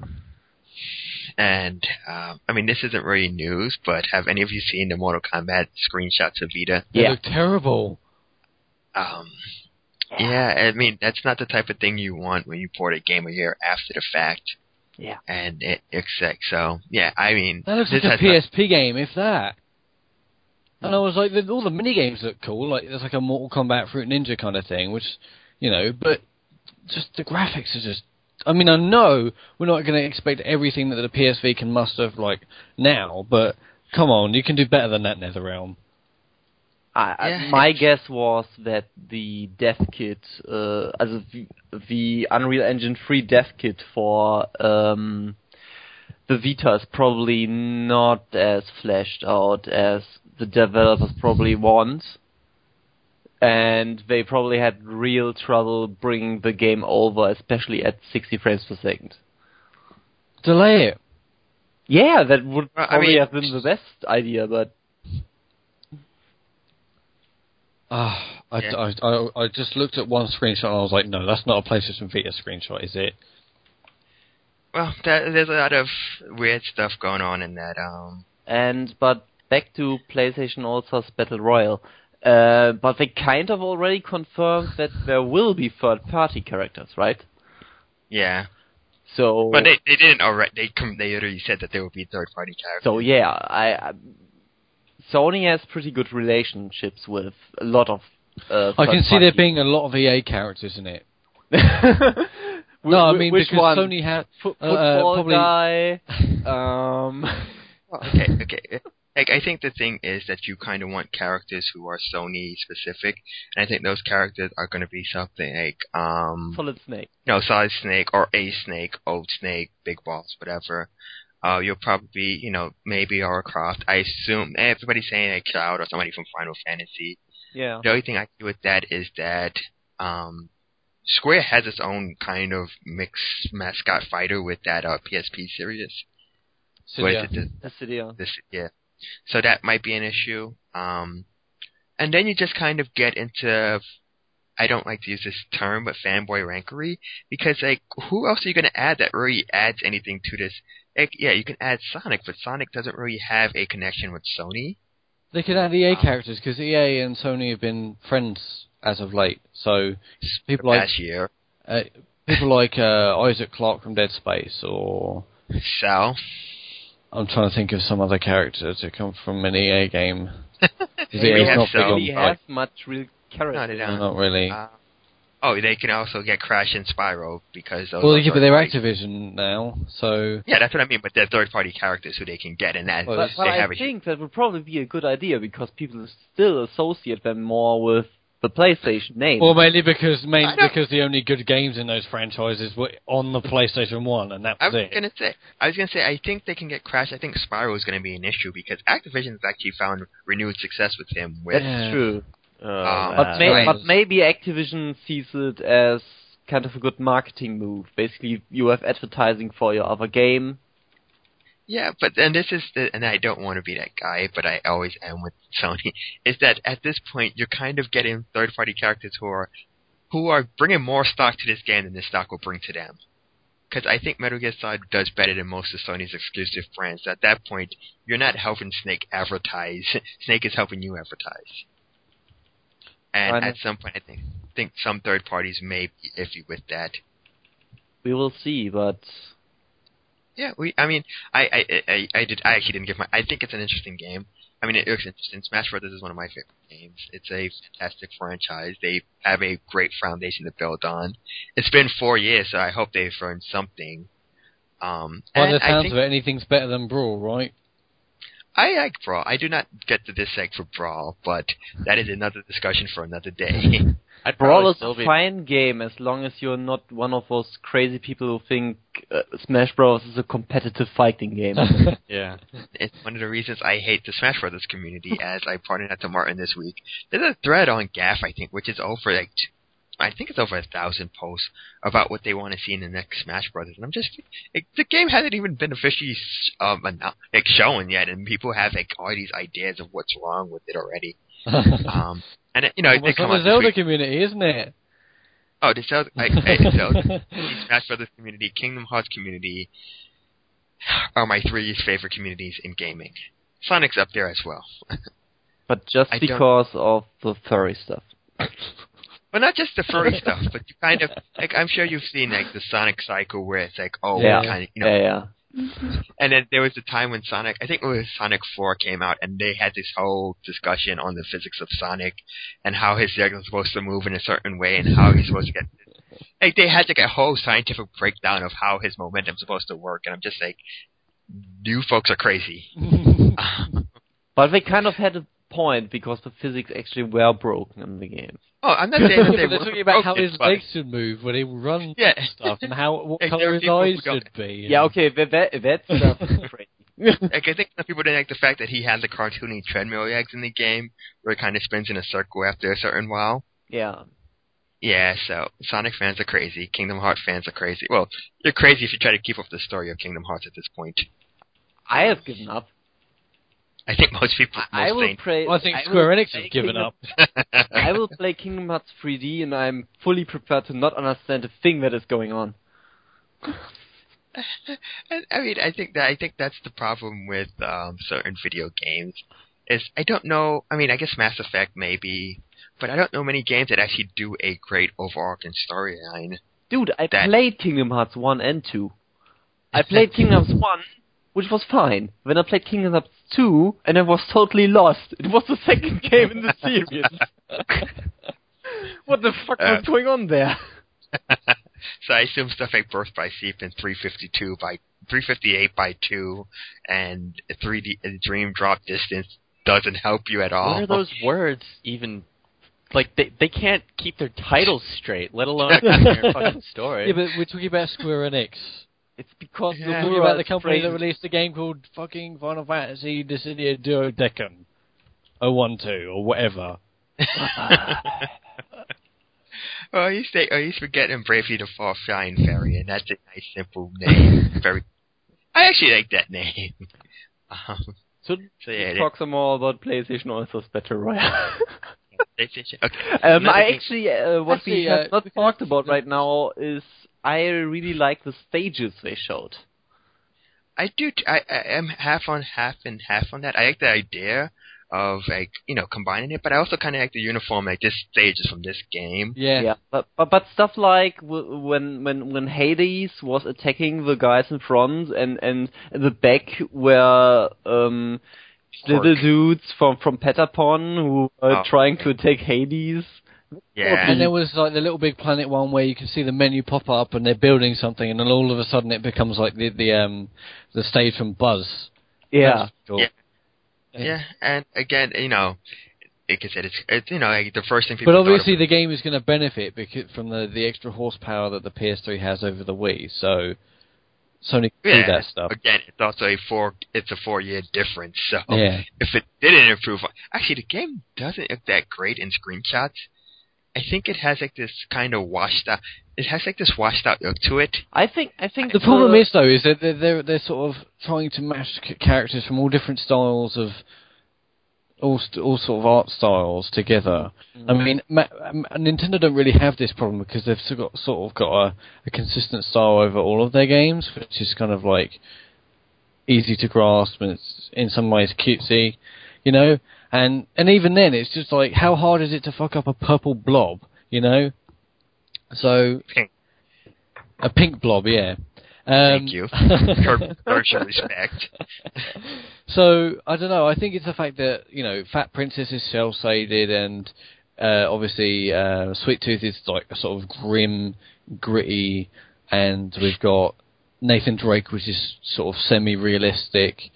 [SPEAKER 1] And uh, I mean, this isn't really news, but have any of you seen the Mortal Kombat screenshots of Vita?
[SPEAKER 3] they
[SPEAKER 2] Yeah.
[SPEAKER 3] look terrible.
[SPEAKER 1] Um, yeah, I mean, that's not the type of thing you want when you port a game a year after the fact.
[SPEAKER 2] Yeah.
[SPEAKER 1] And it, it's like, so, yeah, I mean...
[SPEAKER 3] That looks
[SPEAKER 1] this
[SPEAKER 3] like a
[SPEAKER 1] has
[SPEAKER 3] P S
[SPEAKER 1] not-
[SPEAKER 3] P game, if that. And I was like, the, all the mini games look cool. Like there's like a Mortal Kombat Fruit Ninja kind of thing, which, you know, but just the graphics are just. I mean, I know we're not going to expect everything that the P S V can muster like now, but come on, you can do better than that, NetherRealm.
[SPEAKER 2] I, I-
[SPEAKER 1] Yeah,
[SPEAKER 2] my
[SPEAKER 1] it's-
[SPEAKER 2] guess was that the dev kit, uh, also the, the Unreal Engine three dev kit for um, the Vita is probably not as fleshed out as the developers probably want, and they probably had real trouble bringing the game over, especially at sixty frames per second.
[SPEAKER 3] Delay it.
[SPEAKER 2] Yeah, that would
[SPEAKER 1] Well, I
[SPEAKER 2] probably
[SPEAKER 1] mean-
[SPEAKER 2] have been the best idea, but
[SPEAKER 3] Ah, I,
[SPEAKER 1] Yeah.
[SPEAKER 3] I, I, I just looked at one screenshot and I was like, no, that's not a PlayStation Vita screenshot, is it?
[SPEAKER 1] Well, that, there's a lot of weird stuff going on in that. Um,
[SPEAKER 2] And but back to PlayStation All-Stars Battle Royale. Uh, but they kind of already confirmed that there will be third-party characters, right?
[SPEAKER 1] yeah,
[SPEAKER 2] So,
[SPEAKER 1] but they they didn't already. They com- they already said that there would be third party characters.
[SPEAKER 2] so yeah, I, I Sony has pretty good relationships with a lot of. Uh,
[SPEAKER 3] I can see there
[SPEAKER 2] third-party-
[SPEAKER 3] being a lot of E A characters in it.
[SPEAKER 2] Wh-
[SPEAKER 3] No, I
[SPEAKER 2] wh-
[SPEAKER 3] mean
[SPEAKER 2] which
[SPEAKER 3] because
[SPEAKER 2] one?
[SPEAKER 3] Sony had
[SPEAKER 2] Fo-
[SPEAKER 3] uh, uh,
[SPEAKER 2] football
[SPEAKER 3] probably
[SPEAKER 2] guy. um.
[SPEAKER 1] Well, okay, okay. Like, I think the thing is that you kind of want characters who are Sony specific, and I think those characters are going to be something like, um,
[SPEAKER 2] Solid Snake.
[SPEAKER 1] you know, Solid Snake or A Snake, Old Snake, Big Balls, whatever. Uh, you'll probably, you know, maybe Lara Croft. I assume everybody's saying like Cloud or somebody from Final Fantasy.
[SPEAKER 2] Yeah.
[SPEAKER 1] The only thing I can do with that is that um, Square has its own kind of mixed mascot fighter with that uh, P S P series. What is
[SPEAKER 3] Cydia.
[SPEAKER 1] it? The,
[SPEAKER 2] That's the deal.
[SPEAKER 1] this, yeah. So that might be an issue. Um, and then you just kind of get into, I don't like to use this term, but fanboy rankery, because like, who else are you going to add that really adds anything to this? Like, yeah, you can add Sonic, but Sonic doesn't really have a connection with Sony.
[SPEAKER 3] They could add E A
[SPEAKER 1] Um,
[SPEAKER 3] characters because E A and Sony have been friends as of late. So people like
[SPEAKER 1] last year.
[SPEAKER 3] uh, people like uh, Isaac Clarke from Dead Space, or
[SPEAKER 1] Sal.
[SPEAKER 3] I'm trying to think of some other character to come from an E A game.
[SPEAKER 1] We
[SPEAKER 3] E A's
[SPEAKER 1] have
[SPEAKER 3] not big
[SPEAKER 1] Sal.
[SPEAKER 3] on
[SPEAKER 2] Really
[SPEAKER 1] Oh,
[SPEAKER 2] have much real character.
[SPEAKER 1] no, they
[SPEAKER 3] No,
[SPEAKER 1] don't.
[SPEAKER 3] not really.
[SPEAKER 1] Uh, oh, they can also get Crash and Spyro because those
[SPEAKER 3] well,
[SPEAKER 1] are
[SPEAKER 3] yeah, but they're
[SPEAKER 1] third-party-
[SPEAKER 3] Activision now, so
[SPEAKER 1] Yeah, that's what I mean. But they're third-party characters who they can get, and that
[SPEAKER 3] Well,
[SPEAKER 2] But, but
[SPEAKER 1] they
[SPEAKER 2] I
[SPEAKER 1] have a
[SPEAKER 2] think that would probably be a good idea because people still associate them more with the PlayStation name.
[SPEAKER 3] well, mainly because main,
[SPEAKER 1] I don't-
[SPEAKER 3] because the only good games in those franchises were on the PlayStation One, and that
[SPEAKER 1] I
[SPEAKER 3] was
[SPEAKER 1] was
[SPEAKER 3] it.
[SPEAKER 1] gonna say, I was gonna say, I think they can get Crash. I think Spyro is gonna be an issue because Activision has actually found renewed success with him. With
[SPEAKER 2] That's
[SPEAKER 3] Yeah.
[SPEAKER 2] true.
[SPEAKER 4] Oh,
[SPEAKER 1] Um,
[SPEAKER 2] But,
[SPEAKER 4] man.
[SPEAKER 2] may,
[SPEAKER 3] right.
[SPEAKER 2] but maybe Activision sees it as kind of a good marketing move. Basically, you have advertising for your other game.
[SPEAKER 1] yeah, but then this is the, and I don't want to be that guy, but I always am with Sony. Is that at this point you're kind of getting third-party characters who are who are bringing more stock to this game than this stock will bring to them. Because I think Metal Gear Solid does better than most of Sony's exclusive brands. At that point, you're not helping Snake advertise. Snake is helping you advertise. And
[SPEAKER 2] I know.
[SPEAKER 1] at some point, I think think some third parties may be iffy with that.
[SPEAKER 2] We will see, but
[SPEAKER 1] Yeah, we. I mean, I, I, I, I did. I actually didn't give my. I think it's an interesting game. I mean, it looks interesting. Smash Brothers is one of my favorite games. It's a fantastic franchise. They have a great foundation to build on. It's been four years, so I hope they've learned something. Um,
[SPEAKER 3] By
[SPEAKER 1] and
[SPEAKER 3] the
[SPEAKER 1] I
[SPEAKER 3] sounds
[SPEAKER 1] think
[SPEAKER 3] of it, anything's better than Brawl, right?
[SPEAKER 1] I like Brawl. I do not get to dissect for Brawl, but that is another discussion for another day.
[SPEAKER 4] I'd
[SPEAKER 2] Brawl
[SPEAKER 4] probably
[SPEAKER 2] is
[SPEAKER 4] still
[SPEAKER 2] a
[SPEAKER 4] be.
[SPEAKER 2] fine game as long as you're not one of those crazy people who think uh, Smash Bros. Is a competitive fighting game.
[SPEAKER 4] Yeah.
[SPEAKER 1] It's one of the reasons I hate the Smash Brothers community, as I pointed out to Martin this week. There's a thread on Gaff, I think, which is over like, I think it's over a thousand posts about what they want to see in the next Smash Brothers, and I'm just, like, the game hasn't even been officially um annou- like shown yet, and people have like all these ideas of what's wrong with it already. Um, and it, you know,
[SPEAKER 3] Well,
[SPEAKER 1] they
[SPEAKER 3] it's
[SPEAKER 1] come
[SPEAKER 3] on
[SPEAKER 1] out
[SPEAKER 3] the
[SPEAKER 1] this
[SPEAKER 3] Zelda
[SPEAKER 1] week.
[SPEAKER 3] community, isn't it?
[SPEAKER 1] Oh, the Zelda, like, hey, Zelda, the Smash Brothers community, Kingdom Hearts community are my three favorite communities in gaming. Sonic's up there as well.
[SPEAKER 2] But just
[SPEAKER 1] I don't-
[SPEAKER 2] because of the furry stuff.
[SPEAKER 1] Well, not just the furry stuff, but you kind of, like, I'm sure you've seen, like, the Sonic cycle where it's like, oh,
[SPEAKER 2] Yeah.
[SPEAKER 1] we kind of, you know,
[SPEAKER 2] Yeah, yeah.
[SPEAKER 1] and then there was a time when Sonic, I think it was Sonic four came out, and they had this whole discussion on the physics of Sonic, and how his leg was supposed to move in a certain way, and how he's supposed to get, like, they had, like, a whole scientific breakdown of how his momentum's supposed to work, and I'm just like, you folks are crazy.
[SPEAKER 2] But they kind of had a point because the physics actually were broken in the game.
[SPEAKER 1] Oh, I'm not saying that they
[SPEAKER 3] They're
[SPEAKER 1] were
[SPEAKER 3] talking about how
[SPEAKER 1] broken,
[SPEAKER 3] his
[SPEAKER 1] but-
[SPEAKER 3] legs should move when he runs
[SPEAKER 1] Yeah.
[SPEAKER 3] and stuff, and how what
[SPEAKER 1] Like, there
[SPEAKER 3] color
[SPEAKER 1] are
[SPEAKER 3] his
[SPEAKER 1] people who
[SPEAKER 3] eyes
[SPEAKER 1] don't-
[SPEAKER 3] should be.
[SPEAKER 2] Yeah, okay, that, that, that stuff is crazy.
[SPEAKER 1] Like, I think some people didn't like the fact that he had the cartoony treadmill legs in the game, where it kind of spins in a circle after a certain while.
[SPEAKER 2] Yeah.
[SPEAKER 1] Yeah, so Sonic fans are crazy. Kingdom Hearts fans are crazy. Well, you're crazy if you try to keep up the story of Kingdom Hearts at this point.
[SPEAKER 2] I have given up.
[SPEAKER 1] I think most people, most
[SPEAKER 2] I will
[SPEAKER 1] sane-
[SPEAKER 2] play.
[SPEAKER 3] I think
[SPEAKER 2] I
[SPEAKER 3] Square
[SPEAKER 2] will
[SPEAKER 3] Enix
[SPEAKER 2] play
[SPEAKER 3] have given
[SPEAKER 2] Kingdom-
[SPEAKER 3] up.
[SPEAKER 2] I will play Kingdom Hearts three D, and I'm fully prepared to not understand a thing that is going on.
[SPEAKER 1] I I mean, I think that I think that's the problem with um, certain video games. Is I don't know. I mean, I guess Mass Effect maybe, but I don't know many games that actually do a great overarching storyline.
[SPEAKER 2] Dude, I
[SPEAKER 1] That-
[SPEAKER 2] played Kingdom Hearts one and two. I played Kingdom Hearts one, which was fine. Then I played Kingdom Hearts two, and I was totally lost. It was the second game in the series. What the fuck
[SPEAKER 1] Uh,
[SPEAKER 2] was going on there?
[SPEAKER 1] So I assume stuff like Birth by Sleep and three fifty-two by three fifty-eight by two and three D Dream Drop Distance doesn't help you at all.
[SPEAKER 5] What are those words even? Like, they they can't keep their titles straight, let alone their fucking story.
[SPEAKER 3] Yeah, but we're talking about Square Enix.
[SPEAKER 2] It's because
[SPEAKER 1] Yeah.
[SPEAKER 3] We're
[SPEAKER 2] the
[SPEAKER 3] talking
[SPEAKER 2] world
[SPEAKER 3] about the company
[SPEAKER 2] phrase-
[SPEAKER 3] that released a game called fucking Final Fantasy Dissidia Duodecim. oh one two, or whatever.
[SPEAKER 1] Oh, you say, oh, you forgetting Bravely Default Flying Fairy, and that's a nice, simple name. Very, I actually like that name. Um,
[SPEAKER 2] So,
[SPEAKER 1] so yeah,
[SPEAKER 2] talk some more about PlayStation All-Stars Battle Royale.
[SPEAKER 1] they, they, okay.
[SPEAKER 2] Um,
[SPEAKER 1] Another
[SPEAKER 2] I
[SPEAKER 1] thing-
[SPEAKER 2] actually, uh, what
[SPEAKER 3] Actually,
[SPEAKER 2] we
[SPEAKER 3] uh,
[SPEAKER 2] have not
[SPEAKER 3] we can
[SPEAKER 2] talked
[SPEAKER 3] actually
[SPEAKER 2] about
[SPEAKER 3] do-
[SPEAKER 2] right now is I really like the stages they showed.
[SPEAKER 1] I do. T- I, I am half on half and half on that. I like the idea of like you know combining it, but I also kind of like the uniform like this stage is from this game.
[SPEAKER 3] Yeah.
[SPEAKER 2] Yeah, but but, but stuff like w- when when when Hades was attacking the guys in front and and in the back were um little dudes from from Patapon who were
[SPEAKER 1] Oh,
[SPEAKER 2] trying
[SPEAKER 1] okay.
[SPEAKER 2] to attack Hades.
[SPEAKER 1] Yeah,
[SPEAKER 3] And there was like the Little Big Planet one where you can see the menu pop up and they're building something, and then all of a sudden it becomes like the the um the stage from Buzz.
[SPEAKER 2] Yeah.
[SPEAKER 3] That's cool.
[SPEAKER 1] Yeah. yeah, and again, you know, like I said, it's it's you know like the first thing people.
[SPEAKER 3] But
[SPEAKER 1] thought
[SPEAKER 3] obviously
[SPEAKER 1] of,
[SPEAKER 3] the game is going to benefit because from the the extra horsepower that the P S three has over the Wii. So Sony can
[SPEAKER 1] yeah,
[SPEAKER 3] do that stuff.
[SPEAKER 1] Again, it's also a four. It's a four-year difference. So
[SPEAKER 3] Yeah.
[SPEAKER 1] if it didn't improve, actually, the game doesn't look that great in screenshots. I think it has like this kind of washed out. It has like this washed out look to it.
[SPEAKER 2] I think I think
[SPEAKER 3] The problem is though is that they're they're, they're sort of trying to mash c- characters from all different styles of all st- all sort of art styles together. I mean, ma- um, Nintendo don't really have this problem because they've sort of got, sort of got a, a consistent style over all of their games, which is kind of like easy to grasp and it's in some ways cutesy, you know. And and even then, it's just like how hard is it to fuck up a purple blob, you know? So
[SPEAKER 1] Pink.
[SPEAKER 3] a pink blob, yeah. Um,
[SPEAKER 1] Thank you. Cur- Commercial respect.
[SPEAKER 3] So I don't know. I think it's the fact that you know Fat Princess is cel shaded, and uh, obviously uh, Sweet Tooth is like a sort of grim, gritty, and we've got Nathan Drake, which is sort of semi-realistic.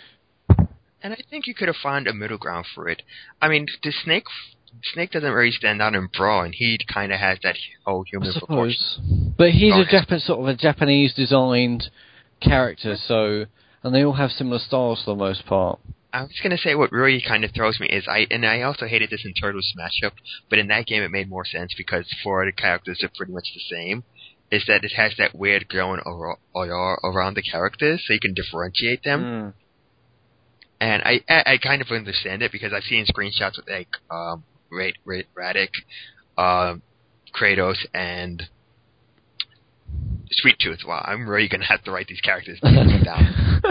[SPEAKER 1] And I think you could have found a middle ground for it. I mean, the Snake Snake doesn't really stand out in Brawl, and he kind of has that whole human
[SPEAKER 3] I
[SPEAKER 1] proportion.
[SPEAKER 3] suppose, but he's
[SPEAKER 1] Oh,
[SPEAKER 3] a Japan sort of a Japanese designed character, so and they all have similar styles for the most part.
[SPEAKER 1] I was gonna say what really kind of throws me is I and I also hated this in Turtles Smash Up, but in that game it made more sense because four of the characters are pretty much the same. Is that it has that weird glowing aura around the characters, so you can differentiate them.
[SPEAKER 2] Mm.
[SPEAKER 1] And I, I I kind of understand it because I've seen screenshots with like um Ra- Ra- Radic, um, Kratos, and Sweet Tooth. Wow, I'm really gonna have to write these characters down.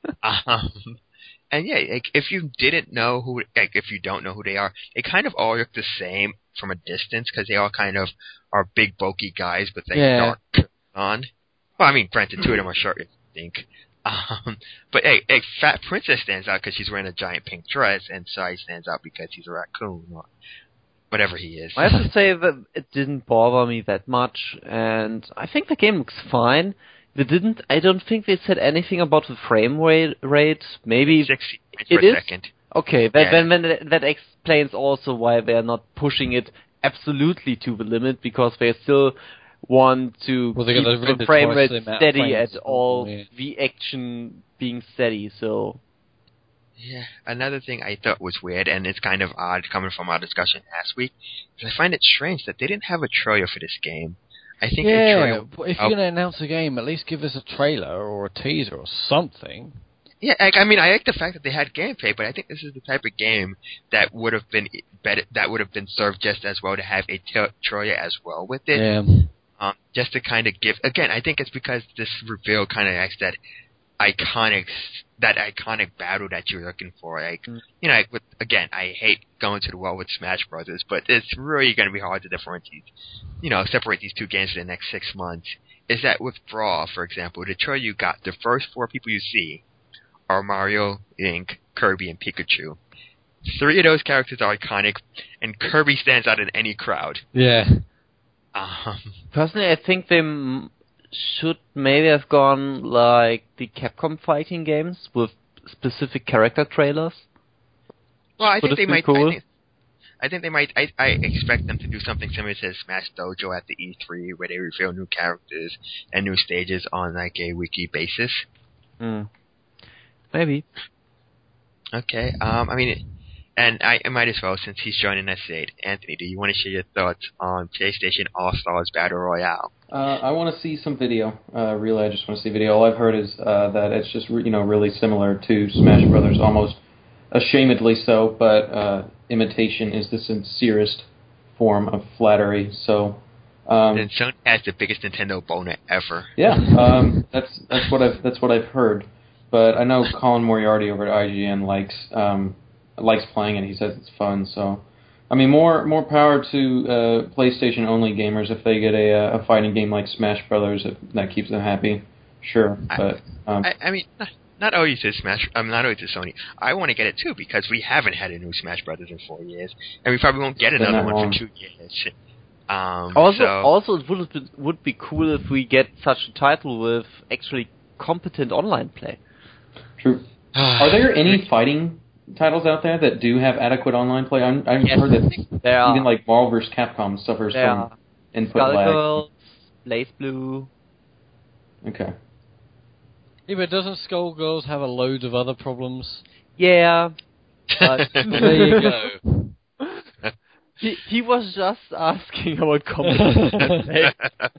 [SPEAKER 1] um, and yeah, like if you didn't know who, like if you don't know who they are, they kind of all look the same from a distance because they all kind of are big bulky guys with like
[SPEAKER 3] Yeah.
[SPEAKER 1] dark clothes on. Well, I mean, granted, two of them are short, I think. Um, but hey, hey, Fat Princess stands out because she's wearing a giant pink dress, and Sai stands out because he's a raccoon or whatever he is.
[SPEAKER 2] I have to say that it didn't bother me that much, and I think the game looks fine. They didn't. I don't think they said anything about the frame rate. rate. Maybe
[SPEAKER 1] sixty frames
[SPEAKER 2] it
[SPEAKER 1] per
[SPEAKER 2] is?
[SPEAKER 1] second.
[SPEAKER 2] Okay, then
[SPEAKER 1] Yeah.
[SPEAKER 2] then, then that- that explains also why they're not pushing it absolutely to the limit because they still want to
[SPEAKER 3] Well, they're
[SPEAKER 2] keep
[SPEAKER 3] gonna
[SPEAKER 2] the
[SPEAKER 3] render
[SPEAKER 2] frame
[SPEAKER 3] twice
[SPEAKER 2] rate
[SPEAKER 3] the amount of
[SPEAKER 2] steady
[SPEAKER 3] frames
[SPEAKER 2] at
[SPEAKER 3] as
[SPEAKER 2] all,
[SPEAKER 3] normal, yeah.
[SPEAKER 2] the action being steady. So
[SPEAKER 1] Yeah, another thing I thought was weird, and it's kind of odd coming from our discussion last week, is I find it strange that they didn't have a trailer for this game. I think a
[SPEAKER 3] Yeah,
[SPEAKER 1] trailer.
[SPEAKER 3] but if you're going to announce a game, at least give us a trailer or a teaser or something.
[SPEAKER 1] Yeah, I, I mean, I like the fact that they had gameplay, but I think this is the type of game that would have been better, that would have been served just as well to have a t- trailer as well with it.
[SPEAKER 3] Yeah.
[SPEAKER 1] Um, just to kind of give. Again, I think it's because this reveal kind of acts that iconic, that iconic battle that you're looking for. Like,
[SPEAKER 2] Mm.
[SPEAKER 1] you know, like with, again, I hate going to the well with Smash Brothers, but it's really going to be hard to differentiate, you know, separate these two games for the next six months. Is that with Brawl, for example, the trailer you got, the first four people you see are Mario, Link, Kirby, and Pikachu. Three of those characters are iconic, and Kirby stands out in any crowd.
[SPEAKER 3] Yeah.
[SPEAKER 1] Um,
[SPEAKER 2] personally, I think they m- should maybe have gone like the Capcom fighting games with specific character trailers.
[SPEAKER 1] well, I
[SPEAKER 2] Would
[SPEAKER 1] think
[SPEAKER 2] it
[SPEAKER 1] they
[SPEAKER 2] be
[SPEAKER 1] might.
[SPEAKER 2] cool?
[SPEAKER 1] I think, I think they might. I, I expect them to do something similar to Smash Dojo at the E three, where they reveal new characters and new stages on like a wiki basis.
[SPEAKER 2] Mm. Maybe.
[SPEAKER 1] Okay. Um. I mean, and I, I might as well since he's joining us today. Anthony, do you want to share your thoughts on PlayStation All Stars Battle Royale?
[SPEAKER 6] Uh, I want to see some video. Uh, really, I just want to see video. All I've heard is uh, that it's just re- you know really similar to Smash Brothers, almost ashamedly so. But uh, imitation is the sincerest form of flattery. So, um,
[SPEAKER 1] And Sony has the biggest Nintendo boner ever.
[SPEAKER 6] yeah, um, that's that's what I've that's what I've heard. But I know Colin Moriarty over at I G N likes um, likes playing it. He says it's fun. So, I mean, more more power to uh, PlayStation only gamers if they get a a fighting game like Smash Brothers. If that keeps them happy, sure. But um,
[SPEAKER 1] I, I mean. Not always to Smash. I'm um, not always to Sony. I want to get it too because we haven't had a new Smash Brothers in four years, and we probably won't get another one
[SPEAKER 6] long.
[SPEAKER 1] for two years. Um,
[SPEAKER 2] also,
[SPEAKER 1] so.
[SPEAKER 2] also, it would be, would be cool if we get such a title with actually competent online play.
[SPEAKER 6] True. Are there any fighting titles out there that do have adequate online play? I'm, I've
[SPEAKER 2] Yes,
[SPEAKER 6] heard that
[SPEAKER 2] there are.
[SPEAKER 6] even like Marvel versus. Capcom suffers
[SPEAKER 2] There
[SPEAKER 6] from
[SPEAKER 2] are.
[SPEAKER 6] input
[SPEAKER 2] Skull
[SPEAKER 6] lag.
[SPEAKER 2] Girls, Blaze Blue.
[SPEAKER 6] Okay.
[SPEAKER 3] Yeah, but doesn't Skullgirls have a load of other problems?
[SPEAKER 2] Yeah. But
[SPEAKER 3] there you go.
[SPEAKER 2] He he was just asking about competent play.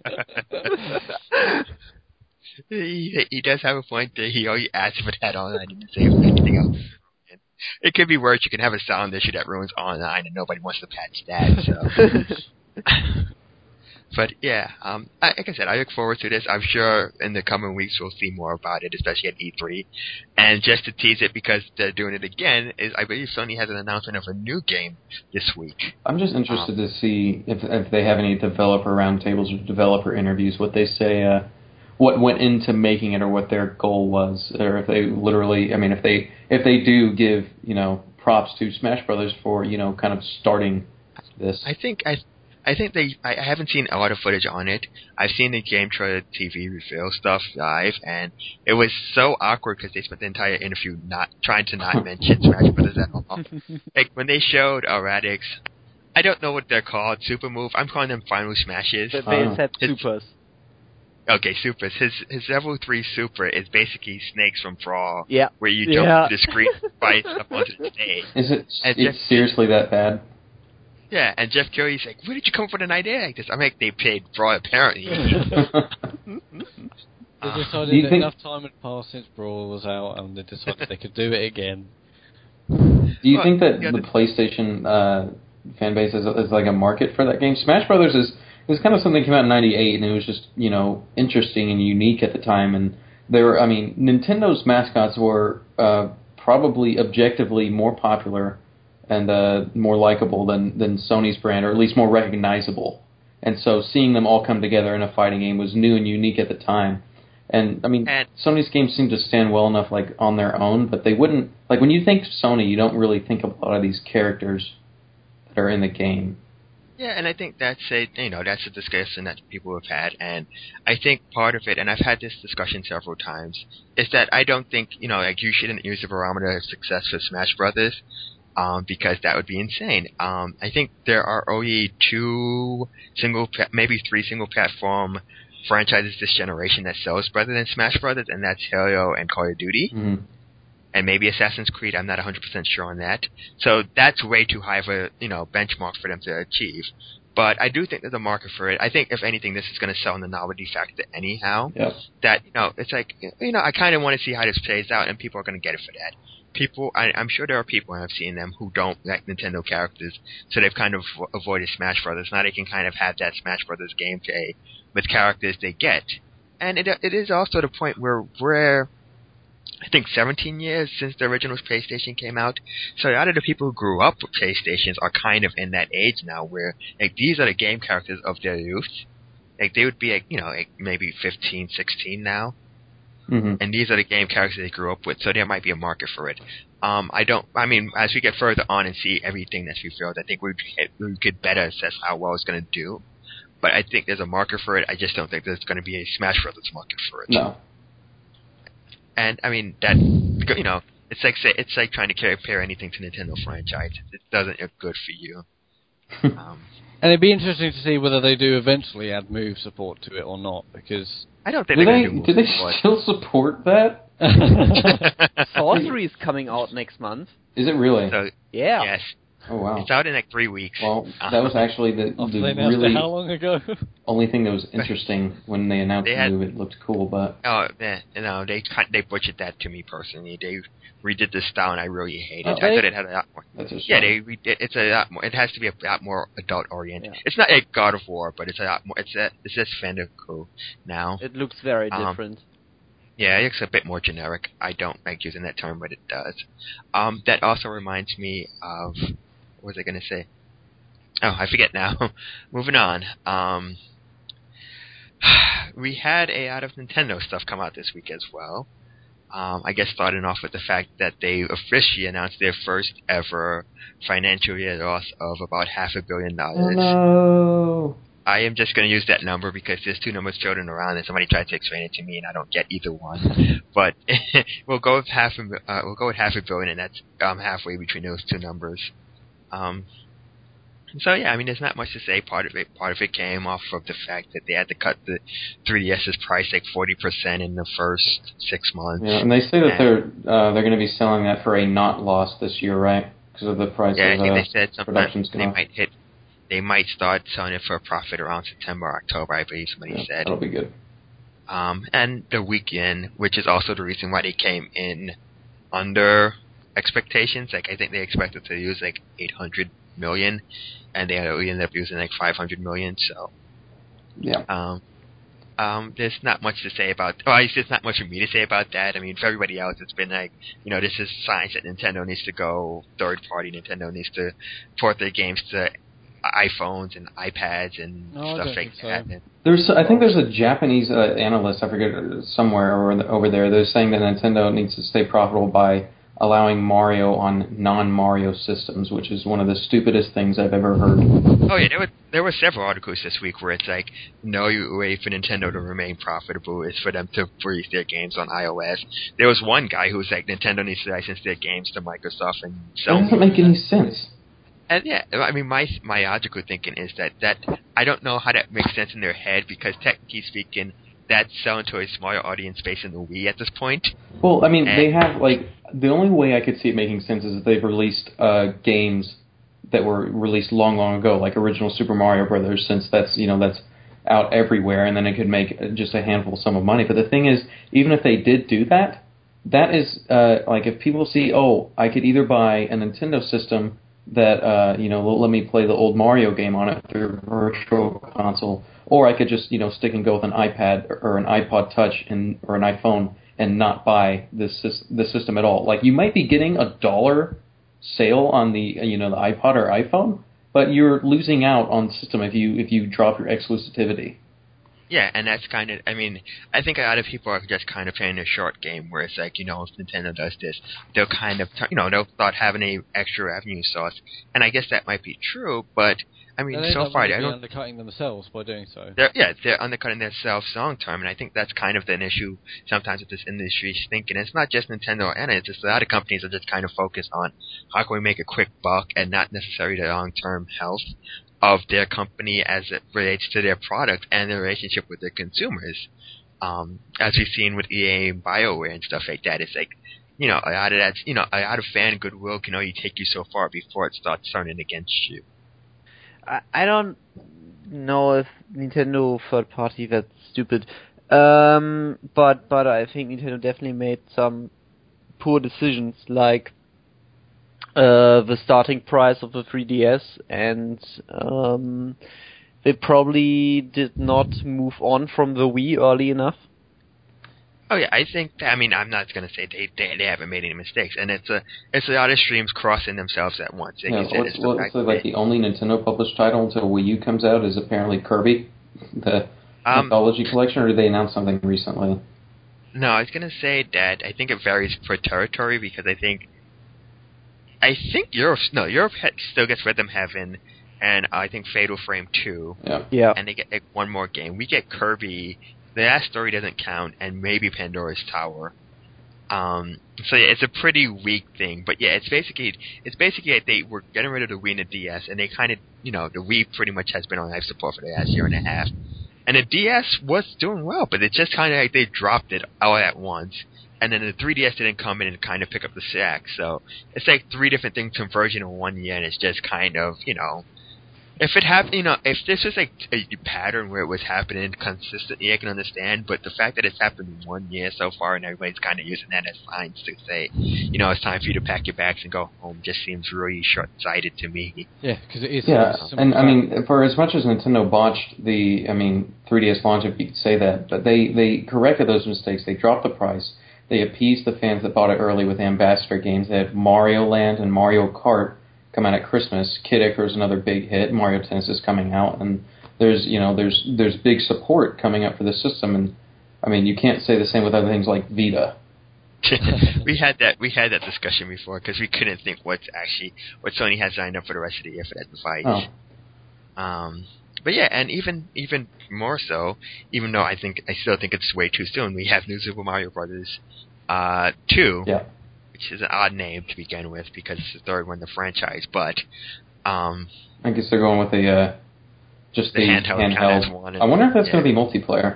[SPEAKER 1] he, he does have a point there. He always asks if it had online. He didn't say if anything else. It could be worse. You can have a sound issue that ruins online, and nobody wants to patch that. So. But yeah, um, I, like I said, I look forward to this. I'm sure in the coming weeks we'll see more about it, especially at E three. And just to tease it, because they're doing it again, is I believe Sony has an announcement of a new game this week.
[SPEAKER 6] I'm just interested um, to see if if they have any developer roundtables or developer interviews, what they say, uh, what went into making it, or what their goal was, or if they literally, I mean, if they if they do give you know props to Smash Brothers for you know kind of starting this.
[SPEAKER 1] I think I. I think they. I haven't seen a lot of footage on it. I've seen the Game Trailer T V reveal stuff live, and it was so awkward because they spent the entire interview not trying to not mention Smash Brothers at all. Like when they showed uh, Radix, I don't know what they're called. Super Move. I'm calling them Final Smashes.
[SPEAKER 2] They oh. said
[SPEAKER 1] his,
[SPEAKER 2] supers.
[SPEAKER 1] Okay, supers. His his level three super is basically Snakes from Brawl.
[SPEAKER 2] Yeah.
[SPEAKER 1] Where you jump
[SPEAKER 2] yeah.
[SPEAKER 1] to the screen twice up onto the stage.
[SPEAKER 6] Is it?
[SPEAKER 1] And
[SPEAKER 6] it's
[SPEAKER 1] Jeff,
[SPEAKER 6] seriously that bad?
[SPEAKER 1] Yeah, and Jeff Kelly's like, where did you come up with an idea like this? I mean, they paid Brawl, apparently.
[SPEAKER 3] They decided that enough time had passed since Brawl was out, and they decided they could do it again.
[SPEAKER 6] Do you
[SPEAKER 1] well,
[SPEAKER 6] think that
[SPEAKER 1] yeah,
[SPEAKER 6] the PlayStation uh, fan base is, is like a market for that game? Smash Brothers is is kind of something that came out in ninety-eight, and it was just you know interesting and unique at the time. And they were, I mean, Nintendo's mascots were uh, probably objectively more popular and uh, more likable than, than Sony's brand, or at least more recognizable. And so seeing them all come together in a fighting game was new and unique at the time. And, I mean, and Sony's games seem to stand well enough like on their own, but they wouldn't... Like, when you think Sony, you don't really think of a lot of these characters that are in the game.
[SPEAKER 1] Yeah, and I think that's a, you know, that's a discussion that people have had, and I think part of it, and I've had this discussion several times, is that I don't think, you know, like, you shouldn't use the barometer of success for Smash Brothers, Um, because that would be insane. Um, I think there are only two single, maybe three single platform franchises this generation that sells better than Smash Brothers, and that's Halo and Call of Duty,
[SPEAKER 6] mm-hmm.
[SPEAKER 1] and maybe Assassin's Creed. I'm not one hundred percent sure on that. So that's way too high of a you know benchmark for them to achieve. But I do think there's a market for it. I think if anything, this is going to sell in the novelty factor anyhow.
[SPEAKER 6] Yep. That
[SPEAKER 1] you know, it's like you know, I kind of want to see how this plays out, and people are going to get it for that. People, I, I'm sure there are people, and I've seen them, who don't like Nintendo characters, so they've kind of avoided Smash Brothers. Now they can kind of have that Smash Brothers gameplay with characters they get. And it it is also the point where we're, I think, seventeen years since the original PlayStation came out. So a lot of the people who grew up with PlayStations are kind of in that age now where, like, these are the game characters of their youth. Like, they would be, like, you know, like maybe fifteen, sixteen now.
[SPEAKER 6] Mm-hmm.
[SPEAKER 1] And these are the game characters they grew up with, so there might be a market for it. Um, I don't. I mean, as we get further on and see everything that's revealed, I think we we could better assess how well it's going to do. But I think there's a market for it. I just don't think there's going to be a Smash Brothers market for it.
[SPEAKER 6] No.
[SPEAKER 1] And I mean that you know, it's like say, it's like trying to compare anything to Nintendo franchise. It doesn't look good for you. um,
[SPEAKER 3] and it'd be interesting to see whether they do eventually add move support to it or not, because.
[SPEAKER 1] I don't think
[SPEAKER 6] do
[SPEAKER 1] they're
[SPEAKER 6] they,
[SPEAKER 1] going to do
[SPEAKER 6] do they still support that?
[SPEAKER 2] Sorcery is coming out next month.
[SPEAKER 6] Is it really?
[SPEAKER 1] So,
[SPEAKER 2] yeah.
[SPEAKER 1] Yes.
[SPEAKER 6] Oh wow.
[SPEAKER 1] It's out in like three weeks.
[SPEAKER 6] Well, that was actually the,
[SPEAKER 3] After
[SPEAKER 6] the
[SPEAKER 3] they announced
[SPEAKER 6] really
[SPEAKER 3] it how long ago?
[SPEAKER 6] only thing that was interesting when they announced
[SPEAKER 1] they
[SPEAKER 6] the
[SPEAKER 1] had,
[SPEAKER 6] move. It looked cool, but
[SPEAKER 1] oh man, you know they they butchered that to me personally. They redid the style, and I really hate it.
[SPEAKER 6] Oh,
[SPEAKER 1] I
[SPEAKER 6] they,
[SPEAKER 1] thought it had a lot more.
[SPEAKER 6] That's a
[SPEAKER 1] yeah, they redid. It's a lot more. It has to be a lot more adult oriented.
[SPEAKER 2] Yeah.
[SPEAKER 1] It's not like God of War, but it's a lot more. It's a it's just Fandango now.
[SPEAKER 2] It looks very
[SPEAKER 1] um,
[SPEAKER 2] different.
[SPEAKER 1] Yeah, it's a bit more generic. I don't like using that term, but it does. Um, that also reminds me of, what was I going to say? Oh, I forget now. Moving on. Um, we had a lot of Nintendo stuff come out this week as well. Um, I guess starting off with the fact that they officially announced their first ever financial year loss of about half a billion dollars.
[SPEAKER 6] Oh, no.
[SPEAKER 1] I am just going to use that number because there's two numbers floating around, and somebody tried to explain it to me, and I don't get either one. But we'll go with half a uh, we'll go with half a billion, and that's um, halfway between those two numbers. Um, so yeah, I mean, there's not much to say. Part of it, part of it came off of the fact that they had to cut the three D S's price like forty percent in the first six months.
[SPEAKER 6] Yeah, and they say that
[SPEAKER 1] and,
[SPEAKER 6] they're uh, they're going to be selling that for a not loss this year, right? Because of the price
[SPEAKER 1] yeah,
[SPEAKER 6] of
[SPEAKER 1] I think
[SPEAKER 6] uh,
[SPEAKER 1] they said sometimes they
[SPEAKER 6] off.
[SPEAKER 1] might hit. They might start selling it for a profit around September or October, I believe somebody
[SPEAKER 6] Yeah,
[SPEAKER 1] said.
[SPEAKER 6] that'll be good.
[SPEAKER 1] Um, and the weekend, which is also the reason why they came in under expectations. Like, I think they expected to use like eight hundred million, and they ended up using like five hundred million. So,
[SPEAKER 6] yeah.
[SPEAKER 1] Um, um, there's not much to say about. Well, there's not much for me to say about that. I mean, for everybody else, it's been like, you know, this is signs that Nintendo needs to go third party. Nintendo needs to port their games to iPhones and iPads and
[SPEAKER 3] No, I
[SPEAKER 1] stuff
[SPEAKER 3] don't
[SPEAKER 1] like
[SPEAKER 3] think so.
[SPEAKER 1] that. And,
[SPEAKER 6] There's, I think there's a Japanese uh, analyst, I forget, somewhere over, the, over there. They're saying that Nintendo needs to stay profitable by allowing Mario on non-Mario systems, which is one of the stupidest things I've ever heard.
[SPEAKER 1] Oh yeah, there were there were several articles this week where it's like, no way for Nintendo to remain profitable is for them to release their games on iOS. There was one guy who was like, Nintendo needs to license their games to Microsoft and Sony.
[SPEAKER 6] That doesn't make any sense.
[SPEAKER 1] And yeah, I mean, my my logical thinking is that, that I don't know how that makes sense in their head, because technically speaking, that's selling to a smaller audience base in the Wii at this point.
[SPEAKER 6] Well, I mean,
[SPEAKER 1] and,
[SPEAKER 6] they have, like, the only way I could see it making sense is if they've released uh, games that were released long, long ago, like original Super Mario Brothers, since that's, you know, that's out everywhere, and then it could make just a handful sum of money. But the thing is, even if they did do that, that is, uh, like, if people see, oh, I could either buy a Nintendo system that, uh, you know, let me play the old Mario game on it through Virtual Console, or I could just, you know, stick and go with an iPad or an iPod Touch and or an iPhone and not buy this the system at all. Like, you might be getting a dollar sale on the, you know, the iPod or iPhone, but you're losing out on the system if you if you drop your exclusivity.
[SPEAKER 1] Yeah, and that's kind of, I mean, I think a lot of people are just kind of playing a short game where it's like, you know, if Nintendo does this, they'll kind of, you know, they'll start having a extra revenue source. And I guess that might be true, but, I mean, so far,
[SPEAKER 3] they're
[SPEAKER 1] I don't...
[SPEAKER 3] undercutting themselves by doing so.
[SPEAKER 1] They're, yeah, they're undercutting themselves long term, and I think that's kind of an issue sometimes with this industry's thinking. It's not just Nintendo and it's just a lot of companies are just kind of focused on how can we make a quick buck and not necessarily the long-term health of their company as it relates to their product and their relationship with their consumers. Um, as we've seen with E A and BioWare and stuff like that, it's like, you know, a lot of that's, you know, a lot of fan goodwill can only take you so far before it starts turning against you.
[SPEAKER 2] I, I don't know if Nintendo third party that's stupid, um, but but I think Nintendo definitely made some poor decisions, like uh, the starting price of the three D S, and um, they probably did not move on from the Wii early enough.
[SPEAKER 1] Oh yeah, I think. I mean, I'm not going to say they, they they haven't made any mistakes, and it's a it's a lot of streams crossing themselves at once. Like
[SPEAKER 6] yeah,
[SPEAKER 1] you said,
[SPEAKER 6] what's,
[SPEAKER 1] it's the
[SPEAKER 6] what's
[SPEAKER 1] fact
[SPEAKER 6] the, like
[SPEAKER 1] that,
[SPEAKER 6] the only Nintendo published title until Wii U comes out is apparently Kirby, the
[SPEAKER 1] um,
[SPEAKER 6] Anthology Collection, or did they announce something recently?
[SPEAKER 1] No, I was going to say that I think it varies per territory, because I think I think Europe no Europe still gets Rhythm Heaven, and I think Fatal Frame two.
[SPEAKER 6] Yeah.
[SPEAKER 2] Yeah.
[SPEAKER 1] And they get like, one more game. We get Kirby. The last story doesn't count, and maybe Pandora's Tower. Um, so yeah, it's a pretty weak thing, but yeah, it's basically it's basically like they were getting rid of the Wii and the D S, and they kind of, you know, the Wii pretty much has been on life support for the last year and a half, and the D S was doing well, but it's just kind of like they dropped it all at once, and then the three D S didn't come in and kind of pick up the slack. So it's like three different things converging in one year, and it's just kind of, you know, If it happened, you know, if this was like a pattern where it was happening consistently, I can understand. But the fact that it's happened in one year so far, and everybody's kind of using that as signs to say, you know, it's time for you to pack your bags and go home, just seems really short-sighted to me.
[SPEAKER 3] Yeah, because it is.
[SPEAKER 6] Yeah, and I mean, for as much as Nintendo botched the, I mean, three D S launch, if you could say that, but they they corrected those mistakes. They dropped the price. They appeased the fans that bought it early with ambassador games. They had Mario Land and Mario Kart come out at Christmas. Kid Icarus, another big hit. Mario Tennis is coming out, and there's you know there's there's big support coming up for the system. And I mean, you can't say the same with other things like Vita.
[SPEAKER 1] we had that we had that discussion before because we couldn't think what's actually what Sony has signed up for the rest of the year for that device. Oh. Um, but yeah, and even even more so, even though I think I still think it's way too soon. We have New Super Mario Brothers uh, two.
[SPEAKER 6] Yeah.
[SPEAKER 1] Which is an odd name to begin with because it's the third one in the franchise, but um,
[SPEAKER 6] I guess they're going with a uh, just the,
[SPEAKER 1] the handheld.
[SPEAKER 6] handheld.
[SPEAKER 1] One
[SPEAKER 6] I wonder if that's
[SPEAKER 1] yeah.
[SPEAKER 6] going to be multiplayer.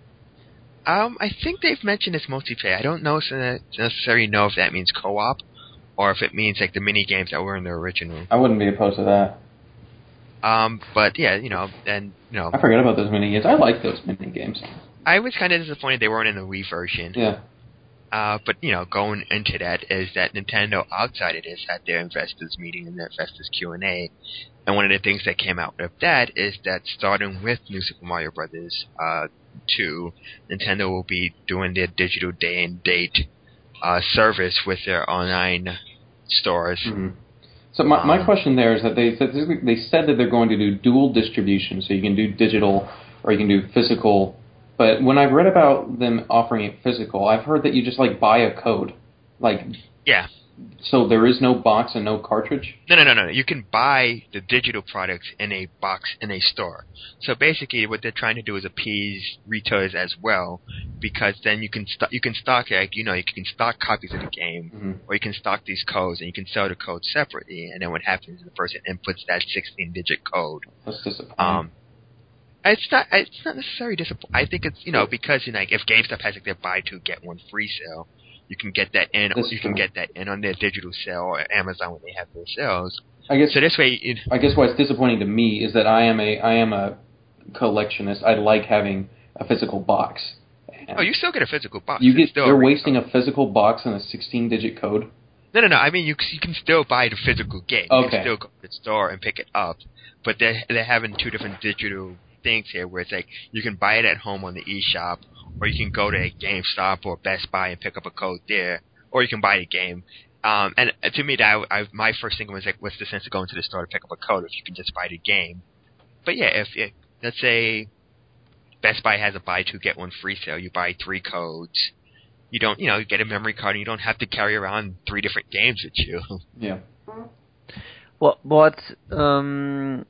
[SPEAKER 1] Um, I think they've mentioned it's multiplayer. I don't know necessarily know if that means co-op or if it means like the mini games that were in the original.
[SPEAKER 6] I wouldn't be opposed to that.
[SPEAKER 1] Um, but yeah, you know, and you know,
[SPEAKER 6] I forget about those mini games. I like those mini games.
[SPEAKER 1] I was kind of disappointed they weren't in the Wii version.
[SPEAKER 6] Yeah.
[SPEAKER 1] Uh, but, you know, going into that is that Nintendo, outside of this, had their investors meeting and their investors Q and A. And one of the things that came out of that is that starting with New Super Mario Brothers uh, two, Nintendo will be doing their digital day and date uh, service with their online stores.
[SPEAKER 6] Mm-hmm. So my,
[SPEAKER 1] um,
[SPEAKER 6] my question there is that they said, they said that they're going to do dual distribution, so you can do digital or you can do physical. But when I've read about them offering it physical, I've heard that you just like buy a code, like
[SPEAKER 1] yeah.
[SPEAKER 6] So there is no box and no cartridge?
[SPEAKER 1] No, no, no, no. You can buy the digital products in a box in a store. So basically, what they're trying to do is appease retailers as well, because then you can st- you can stock like you know you can stock copies of the game,
[SPEAKER 6] Mm-hmm.
[SPEAKER 1] or you can stock these codes and you can sell the codes separately. And then what happens is the person inputs that sixteen-digit code.
[SPEAKER 6] That's disappointing.
[SPEAKER 1] Um, it's not it's not necessarily disappointing. I think it's you know because you know like if GameStop has like their buy two get one free sale. You can get that in.
[SPEAKER 6] That's
[SPEAKER 1] you
[SPEAKER 6] true.
[SPEAKER 1] can get that in on their digital sale or Amazon when they have their sales.
[SPEAKER 6] I guess
[SPEAKER 1] so. This way, it,
[SPEAKER 6] I guess what's disappointing to me is that I am a I am a collectionist. I like having a physical box. And
[SPEAKER 1] oh, you still get a physical box.
[SPEAKER 6] You get
[SPEAKER 1] still
[SPEAKER 6] they're
[SPEAKER 1] a
[SPEAKER 6] wasting a physical box and a sixteen-digit code.
[SPEAKER 1] No, no, no. I mean, you you can still buy the physical game.
[SPEAKER 6] Okay.
[SPEAKER 1] You can still go to the store and pick it up, but they they're having two different digital things here, where it's like you can buy it at home on the eShop, or you can go to a GameStop or Best Buy and pick up a code there. Or you can buy the game. Um, and to me, that I, my first thing was like, what's the sense of going to the store to pick up a code if you can just buy the game? But yeah, if it, let's say Best Buy has a buy two get one free sale, you buy three codes. You don't, you know, you get a memory card and you don't have to carry around three different games with you.
[SPEAKER 6] Yeah.
[SPEAKER 2] What what um,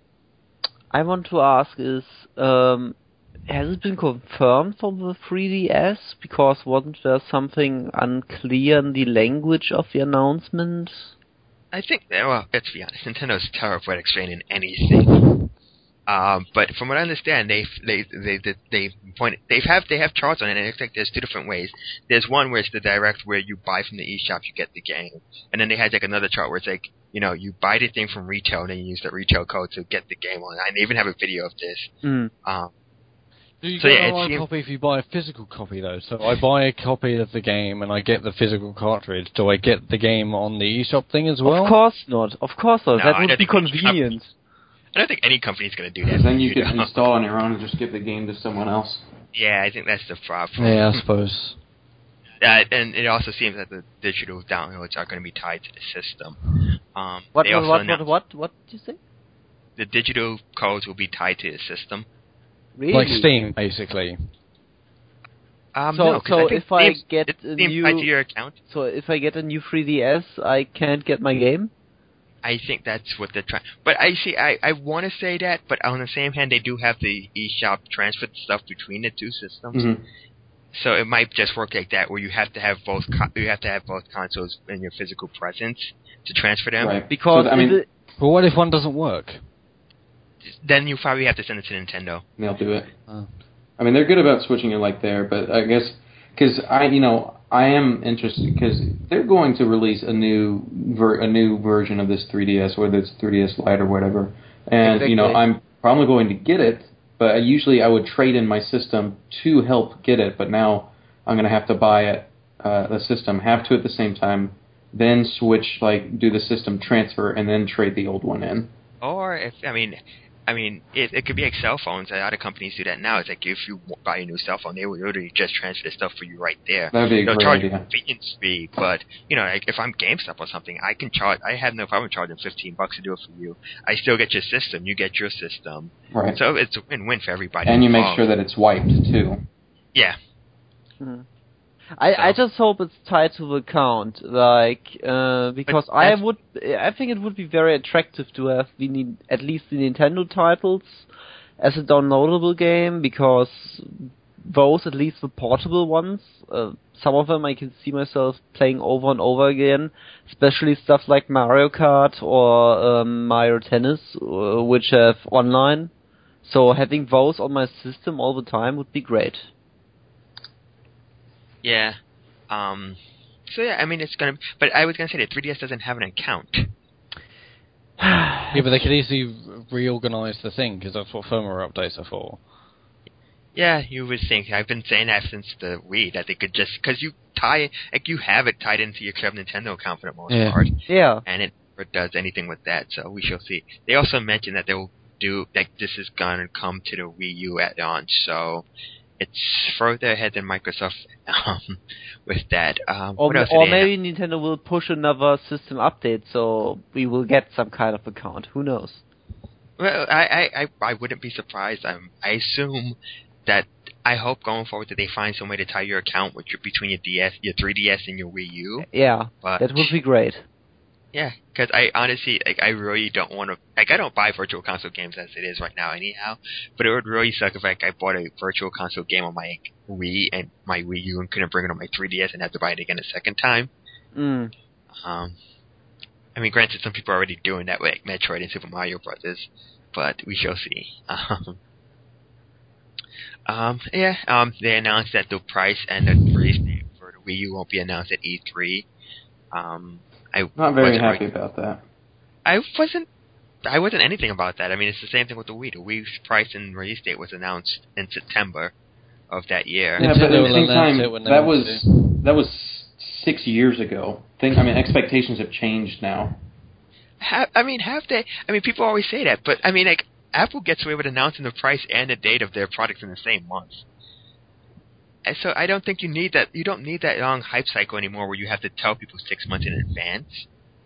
[SPEAKER 2] I want to ask is, um, has it been confirmed for the three D S? Because wasn't there something unclear in the language of the announcement?
[SPEAKER 1] I think, well, let's be honest, Nintendo's terrible at explaining anything. Um, but from what I understand, they they they they, they point they have they have charts on it, and it's like there's two different ways. There's one where it's the direct, where you buy from the eShop, you get the game, and then they had like another chart where it's like you know you buy the thing from retail, and then you use the retail code to get the game on. I even have a video of this.
[SPEAKER 2] Mm.
[SPEAKER 1] Um,
[SPEAKER 3] Do you
[SPEAKER 1] so
[SPEAKER 3] get
[SPEAKER 1] yeah,
[SPEAKER 3] a live copy if you buy a physical copy, though? So I buy a copy of the game and I get the physical cartridge. Do I get the game on the eShop thing as well?
[SPEAKER 2] Of course not. Of course not.
[SPEAKER 1] No,
[SPEAKER 2] that
[SPEAKER 1] I
[SPEAKER 2] would
[SPEAKER 1] don't
[SPEAKER 2] be
[SPEAKER 1] think any
[SPEAKER 2] convenient.
[SPEAKER 1] I don't think any company's going to do that.
[SPEAKER 6] Because then you
[SPEAKER 1] you
[SPEAKER 6] could
[SPEAKER 1] know?
[SPEAKER 6] install on your own and just give the game to someone else.
[SPEAKER 1] Yeah, I think that's the problem.
[SPEAKER 3] Yeah, I suppose.
[SPEAKER 1] Uh, and it also seems that the digital downloads are going to be tied to the system. Um,
[SPEAKER 2] What
[SPEAKER 1] they
[SPEAKER 2] what
[SPEAKER 1] also
[SPEAKER 2] what,
[SPEAKER 1] announced
[SPEAKER 2] what what what did you say?
[SPEAKER 1] the digital codes will be tied to the system.
[SPEAKER 2] Really?
[SPEAKER 3] Like Steam, basically.
[SPEAKER 1] Um,
[SPEAKER 2] So-
[SPEAKER 1] no, 'cause
[SPEAKER 2] so
[SPEAKER 1] I think
[SPEAKER 2] if I
[SPEAKER 1] Steam's-
[SPEAKER 2] get
[SPEAKER 1] it's
[SPEAKER 2] a
[SPEAKER 1] Steam
[SPEAKER 2] new-
[SPEAKER 1] tied to your account,
[SPEAKER 2] So if I get a new three D S, I can't get my game?
[SPEAKER 1] I think that's what they're trying. But I see, I, I want to say that, but on the same hand, they do have the eShop transfer stuff between the two systems.
[SPEAKER 6] Mm-hmm.
[SPEAKER 1] So it might just work like that, where you have to have both co- you have to have both consoles in your physical presence to transfer them.
[SPEAKER 6] Right.
[SPEAKER 2] Because
[SPEAKER 6] So, I mean,
[SPEAKER 2] is it,
[SPEAKER 3] But what if one doesn't work?
[SPEAKER 1] Then you probably have to send it to Nintendo.
[SPEAKER 6] they'll do it.
[SPEAKER 3] Oh.
[SPEAKER 6] I mean, they're good about switching it like there, but I guess because I, you know, I am interested because they're going to release a new ver- a new version of this three D S, whether it's three D S Lite or whatever, And,
[SPEAKER 2] Exactly.
[SPEAKER 6] you know, I'm probably going to get it, but usually I would trade in my system to help get it, but now I'm going to have to buy it, uh, the system, have two at the same time, then switch, like, do the system transfer, and then trade the old one in.
[SPEAKER 1] Or if I mean, I mean, it, it could be like cell phones. A lot of companies do that now. It's like if you buy a new cell phone, they will literally just transfer the stuff for you right there.
[SPEAKER 6] That would be a
[SPEAKER 1] They'll
[SPEAKER 6] great
[SPEAKER 1] charge
[SPEAKER 6] idea.
[SPEAKER 1] you a convenience fee, but you know, like if I'm GameStop or something, I can charge. I have no problem charging fifteen bucks to do it for you. I still get your system. You get your system.
[SPEAKER 6] Right.
[SPEAKER 1] So it's a win-win for everybody.
[SPEAKER 6] And you make
[SPEAKER 1] involved.
[SPEAKER 6] sure that it's wiped, too.
[SPEAKER 1] Yeah.
[SPEAKER 2] Hmm. I, I just hope it's tied to the account, like uh, because
[SPEAKER 1] But
[SPEAKER 2] I
[SPEAKER 1] that's-
[SPEAKER 2] would, I think it would be very attractive to have the Ni- at least the Nintendo titles as a downloadable game, because those, at least the portable ones, uh, some of them I can see myself playing over and over again, especially stuff like Mario Kart or um, Mario Tennis, uh, which have online. So having those on my system all the time would be great.
[SPEAKER 1] Yeah. Um. So yeah, I mean it's gonna. But I was gonna say that three D S doesn't have an account.
[SPEAKER 3] Yeah, but they could easily reorganize the thing, because that's what firmware updates are for.
[SPEAKER 1] Yeah, you would think. I've been saying that since the Wii, that they could just, because you tie, like you have it tied into your Club Nintendo account for the most
[SPEAKER 3] Yeah.
[SPEAKER 1] part,
[SPEAKER 2] Yeah.
[SPEAKER 1] and it never does anything with that. So we shall see. They also mentioned that they will do, like this is gonna come to the Wii U at launch. So it's further ahead than Microsoft um, with that. Um,
[SPEAKER 2] Or,
[SPEAKER 1] what else
[SPEAKER 2] or
[SPEAKER 1] did they
[SPEAKER 2] maybe Nintendo will push another system update, so we will get some kind of account. Who knows?
[SPEAKER 1] Well, I, I, I, I wouldn't be surprised. I'm, I assume that I hope going forward that they find some way to tie your account with your, between your D S, your three D S, and your Wii U.
[SPEAKER 2] Yeah,
[SPEAKER 1] But
[SPEAKER 2] that would be great.
[SPEAKER 1] yeah, because I honestly, like, I really don't want to. Like, I don't buy virtual console games as it is right now, anyhow. But it would really suck if like I bought a virtual console game on my Wii and my Wii U and couldn't bring it on my three D S and have to buy it again a second time.
[SPEAKER 2] Mm.
[SPEAKER 1] Um, I mean, granted, some people are already doing that with like, Metroid and Super Mario Brothers, but we shall see. Um, um, yeah, um, they announced that the price and the release date for the Wii U won't be announced at E three. Um, I
[SPEAKER 6] Not very
[SPEAKER 1] wasn't
[SPEAKER 6] happy
[SPEAKER 1] really-
[SPEAKER 6] about that.
[SPEAKER 1] I wasn't. I wasn't anything about that. I mean, it's the same thing with the Wii. The Wii's price and release date was announced in September of that year.
[SPEAKER 6] Yeah, but at
[SPEAKER 3] Nintendo
[SPEAKER 6] the
[SPEAKER 3] will
[SPEAKER 6] same
[SPEAKER 3] announce
[SPEAKER 6] time,
[SPEAKER 3] it when they
[SPEAKER 6] that
[SPEAKER 3] want
[SPEAKER 6] was that was six years ago. Think, I mean, expectations have changed now.
[SPEAKER 1] Ha- I mean, have they? I mean, people always say that, but I mean, like, Apple gets away with announcing the price and the date of their products in the same month. And so I don't think you need that. You don't need that long hype cycle anymore, where you have to tell people six months in advance.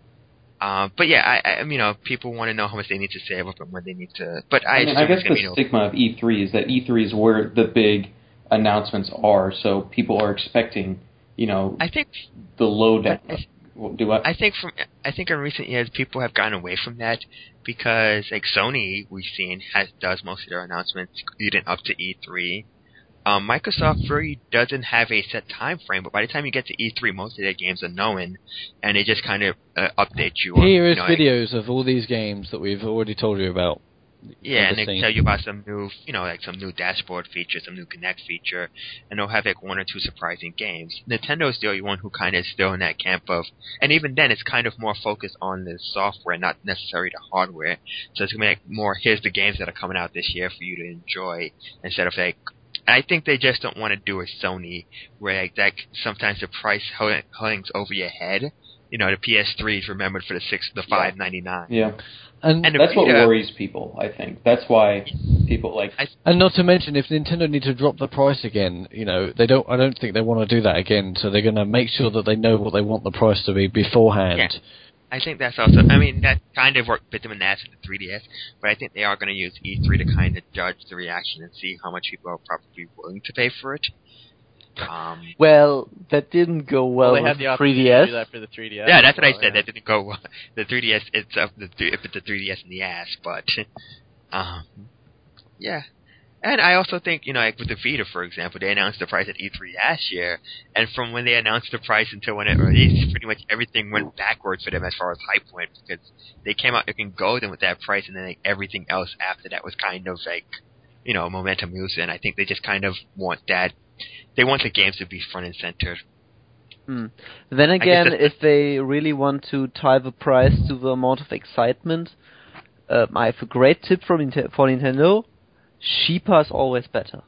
[SPEAKER 1] Uh, but yeah, I, I, you know, people want to know how much they need to save up and when they need to. But I,
[SPEAKER 6] I, mean,
[SPEAKER 1] assume
[SPEAKER 6] I guess
[SPEAKER 1] it's gonna
[SPEAKER 6] the
[SPEAKER 1] be no-
[SPEAKER 6] stigma of E three is that E three is where the big announcements are, so people are expecting, you know,
[SPEAKER 1] I think
[SPEAKER 6] the low down.
[SPEAKER 1] I-
[SPEAKER 6] Do I?
[SPEAKER 1] I think from I think in recent years people have gotten away from that because like Sony we've seen has does most of their announcements leading up to E three. Um, Microsoft really doesn't have a set time frame, but by the time you get to E three, most of their games are known, and they just kind of uh, update you. on,
[SPEAKER 3] Here
[SPEAKER 1] you
[SPEAKER 3] is
[SPEAKER 1] know, like-
[SPEAKER 3] videos of all these games that we've already told you about.
[SPEAKER 1] yeah, and
[SPEAKER 3] Never
[SPEAKER 1] they
[SPEAKER 3] seen.
[SPEAKER 1] tell you about some new, you know, like some new dashboard feature, some new Connect feature, and they'll have like one or two surprising games. Nintendo's the only one who kind of is still in that camp of, and even then, it's kind of more focused on the software, not necessarily the hardware. So it's gonna be like more, here's the games that are coming out this year for you to enjoy, instead of like. I think they just don't want to do a Sony where like that sometimes the price hung- hangs over your head. You know, the P S three is remembered for the six, the five ninety nine.
[SPEAKER 6] Yeah,
[SPEAKER 3] And
[SPEAKER 1] And the
[SPEAKER 6] that's what
[SPEAKER 1] Vita-
[SPEAKER 6] worries people. I think that's why people like.
[SPEAKER 1] I-
[SPEAKER 3] And not to mention, if Nintendo need to drop the price again, you know, they don't. I don't think they want to do that again. So they're going to make sure that they know what they want the price to be beforehand.
[SPEAKER 1] Yeah. I think that's also. I mean, that kind of worked bit them in the ass with the three D S, but I think they are going to use E three to kind of judge the reaction and see how much people are probably willing to pay for it. Um,
[SPEAKER 2] Well, that didn't go well,
[SPEAKER 5] Well, they
[SPEAKER 2] with
[SPEAKER 5] had the
[SPEAKER 2] the
[SPEAKER 5] opportunity
[SPEAKER 2] three D
[SPEAKER 5] to
[SPEAKER 2] S.
[SPEAKER 5] do that for the three D S.
[SPEAKER 1] yeah, that's what I
[SPEAKER 5] as well,
[SPEAKER 1] said.
[SPEAKER 5] yeah.
[SPEAKER 1] That didn't go well. The three D S. It's up the th- the three D S in the ass, but um, yeah. And I also think, you know, like with the Vita, for example, they announced the price at E three last year, and from when they announced the price until when it released, pretty much everything went backwards for them as far as hype went, because they came out looking golden with that price, and then like, everything else after that was kind of like, you know, momentum loser, and I think they just kind of want that. They want the games to be front and center.
[SPEAKER 2] Hmm. Then
[SPEAKER 1] guess
[SPEAKER 2] again,
[SPEAKER 1] that's-
[SPEAKER 2] if they really want to tie the price to the amount of excitement, um, I have a great tip from Ninte- for Nintendo. Cheaper is always better.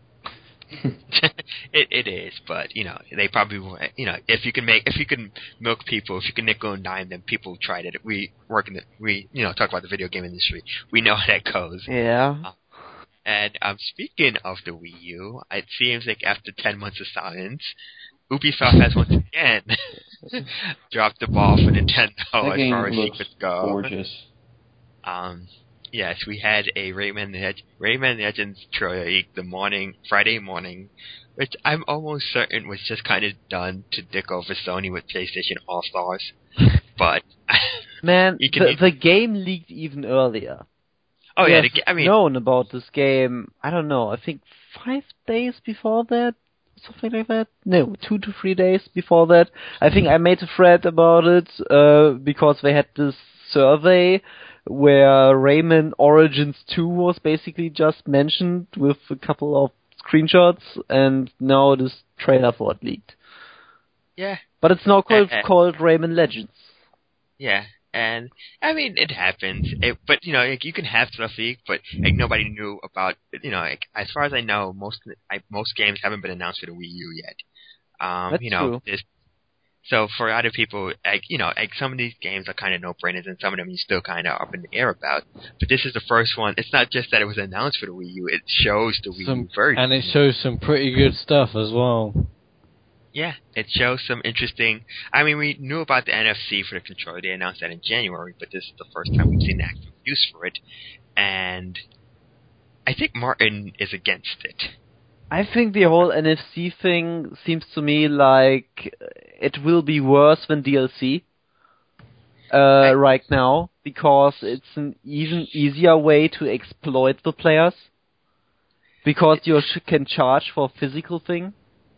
[SPEAKER 1] it it is, but you know they probably won't. You know if you can make if you can milk people, if you can nickel and dime them, people tried it. We work in the we you know talk about the video game industry. We know how that goes.
[SPEAKER 2] Yeah.
[SPEAKER 1] Uh, and um, speaking of the Wii U, it seems like after ten months of silence, Ubisoft has once again dropped the ball for Nintendo
[SPEAKER 6] That
[SPEAKER 1] as
[SPEAKER 6] game
[SPEAKER 1] far as
[SPEAKER 6] looks
[SPEAKER 1] secrets go.
[SPEAKER 6] gorgeous.
[SPEAKER 1] Um, yes, we had a Rayman Leg- Rayman Legends trailer leak the morning, Friday morning, which I'm almost certain was just kind of done to dick over Sony with PlayStation All Stars. But
[SPEAKER 2] Man,
[SPEAKER 1] you can
[SPEAKER 2] the,
[SPEAKER 1] eat-
[SPEAKER 2] the game leaked even earlier.
[SPEAKER 1] oh
[SPEAKER 2] we
[SPEAKER 1] yeah,
[SPEAKER 2] have
[SPEAKER 1] the, ga- I mean,
[SPEAKER 2] known about this game, I don't know, I think five days before that? Something like that? No, two to three days before that. I think I made a thread about it, uh, because they had this survey where Rayman Origins two was basically just mentioned with a couple of screenshots, and now this trailer for it leaked.
[SPEAKER 1] yeah,
[SPEAKER 2] But it's now called,
[SPEAKER 1] Uh, uh,
[SPEAKER 2] called Rayman Legends.
[SPEAKER 1] yeah. And I mean, it happens. It, but you know, like you can have stuff leak, but like nobody knew about. You know, like as far as I know, most I, most games haven't been announced for the Wii U yet. Um,
[SPEAKER 2] That's
[SPEAKER 1] you know,
[SPEAKER 2] true.
[SPEAKER 1] this, so for other people, like you know, like some of these games are kind of no-brainers, and some of them you still kind of up in the air about. But this is the first one. It's not just that it was announced for the Wii U; it shows the Wii
[SPEAKER 3] Some,
[SPEAKER 1] U version,
[SPEAKER 3] and it shows some pretty good stuff as well.
[SPEAKER 1] Yeah, it shows some interesting. I mean, we knew about the N F C for the controller. They announced that in January, but this is the first time we've seen the actual use for it, and I think Martin is against it.
[SPEAKER 2] I think the whole N F C thing seems to me like it will be worse than D L C uh,
[SPEAKER 1] I-
[SPEAKER 2] right now, because it's an even easier way to exploit the players, because you sh- can charge for a physical thing.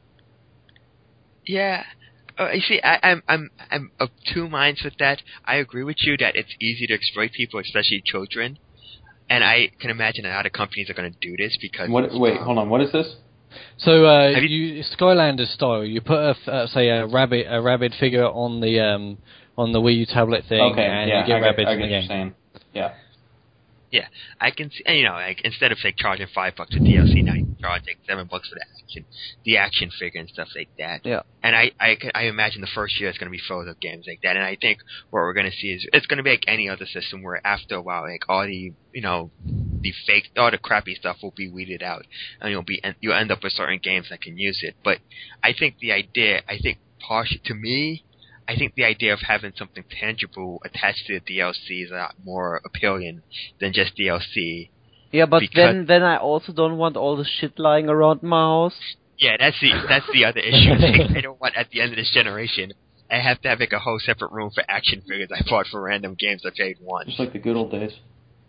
[SPEAKER 1] Yeah. Uh, you see, I, I'm I'm I'm of two minds with that. I agree with you that it's easy to exploit people, especially children, and I can imagine that other companies are going to do this because.
[SPEAKER 6] What? Wait,
[SPEAKER 1] um,
[SPEAKER 6] hold on. What is this?
[SPEAKER 3] So uh,
[SPEAKER 1] Have
[SPEAKER 3] you, Skylanders style, you put a, uh, say a rabbit a rabbit figure on the um, on the Wii U tablet thing,
[SPEAKER 6] Okay,
[SPEAKER 3] and
[SPEAKER 6] yeah,
[SPEAKER 3] you get
[SPEAKER 6] I get,
[SPEAKER 3] rabbits
[SPEAKER 6] I
[SPEAKER 3] in
[SPEAKER 6] get
[SPEAKER 3] the
[SPEAKER 6] what you're
[SPEAKER 3] game.
[SPEAKER 6] saying. Yeah.
[SPEAKER 1] Yeah, I can see, you know, like instead of like charging five bucks for D L C, now you can charge like seven bucks for the action, the action figure and stuff like that.
[SPEAKER 2] Yeah.
[SPEAKER 1] And I, I, can- I imagine the first year it's going to be filled with games like that. And I think what we're going to see is it's going to be like any other system where after a while, like all the, you know, the fake, all the crappy stuff will be weeded out, and you'll be, you'll end up with certain games that can use it. But I think the idea, I think partially to me. I think the idea of having something tangible attached to the D L C is a lot more appealing than just D L C.
[SPEAKER 2] Yeah, but
[SPEAKER 1] Because-
[SPEAKER 2] then then I also don't want all the shit lying around my house.
[SPEAKER 1] Yeah, that's the that's the other issue. Like, I don't want at the end of this generation, I have to have like a whole separate room for action figures I bought for random games I played once.
[SPEAKER 6] Just like the good old days.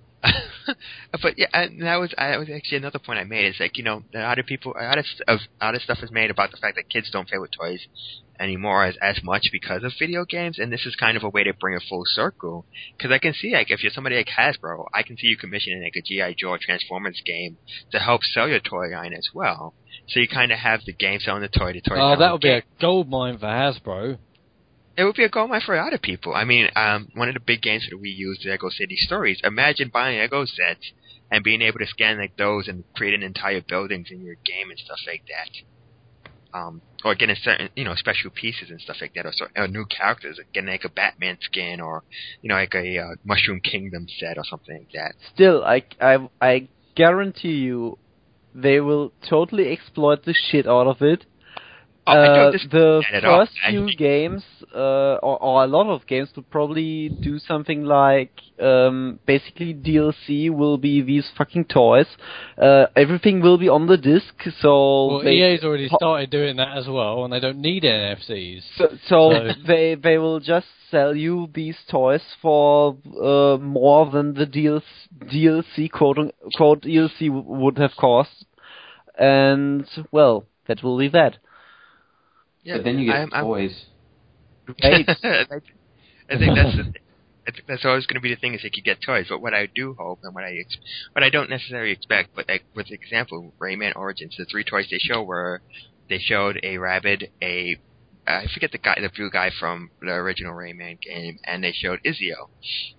[SPEAKER 1] But yeah, and that was that was actually another point I made. Is like you know, a lot of people, a lot of, of a lot of stuff is made about the fact that kids don't play with toys anymore as as much because of video games, and this is kind of a way to bring it full circle. Because I can see like if you're somebody like Hasbro, I can see you commissioning like a G I. Joe or Transformers game to help sell your toy line as well. So you kind of have the game selling the toy, the toy.
[SPEAKER 3] Oh,
[SPEAKER 1] selling
[SPEAKER 3] that
[SPEAKER 1] the
[SPEAKER 3] would be
[SPEAKER 1] game.
[SPEAKER 3] a gold mine for Hasbro.
[SPEAKER 1] It would be a goldmine for a lot of people. I mean, um, one of the big games for the Wii U is the Lego City Stories. Imagine buying Lego sets and being able to scan like those and create an entire buildings in your game and stuff like that. Um, or getting certain, you know, special pieces and stuff like that, or, so, or new characters, like getting like a Batman skin, or you know, like a uh, Mushroom Kingdom set or something like that.
[SPEAKER 2] Still, I, I, I guarantee you, they will totally exploit the shit out of it.
[SPEAKER 1] Oh, I
[SPEAKER 2] Uh,
[SPEAKER 1] don't disagree
[SPEAKER 2] the
[SPEAKER 1] with that at all.
[SPEAKER 2] first few
[SPEAKER 1] I-
[SPEAKER 2] games, uh, or, or a lot of games, will probably do something like, um, basically D L C will be these fucking toys. Uh, everything will be on the disc, so
[SPEAKER 3] Well,
[SPEAKER 2] they,
[SPEAKER 3] E A's already
[SPEAKER 2] ho-
[SPEAKER 3] started doing that as well, and they don't need N F Cs.
[SPEAKER 2] So, so
[SPEAKER 3] So-
[SPEAKER 2] they they will just sell you these toys for uh, more than the D L C, D L C quote unquote D L C w- would have cost, and well, that will be that.
[SPEAKER 1] yeah,
[SPEAKER 6] But then you get
[SPEAKER 1] I'm- I'm-
[SPEAKER 6] toys.
[SPEAKER 2] Right.
[SPEAKER 1] I think that's the, I think that's always going to be the thing is like you get toys. But what I do hope and what I ex- what I don't necessarily expect, but like with the example Rayman Origins, the three toys they show were they showed a rabbit, a I forget the guy, the blue guy from the original Rayman game, and they showed Izio.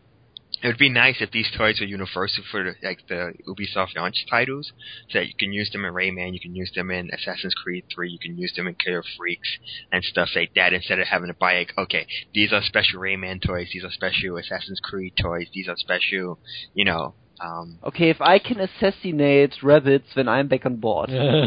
[SPEAKER 1] it would be nice if these toys were universal for the, like the Ubisoft launch titles, so that you can use them in Rayman, you can use them in Assassin's Creed three, you can use them in Killer Freaks and stuff like that, instead of having to buy like, okay, these are special Rayman toys, these are special Assassin's Creed toys, these are special, you know. Um,
[SPEAKER 2] okay, if I can assassinate rabbits, then I'm back on board.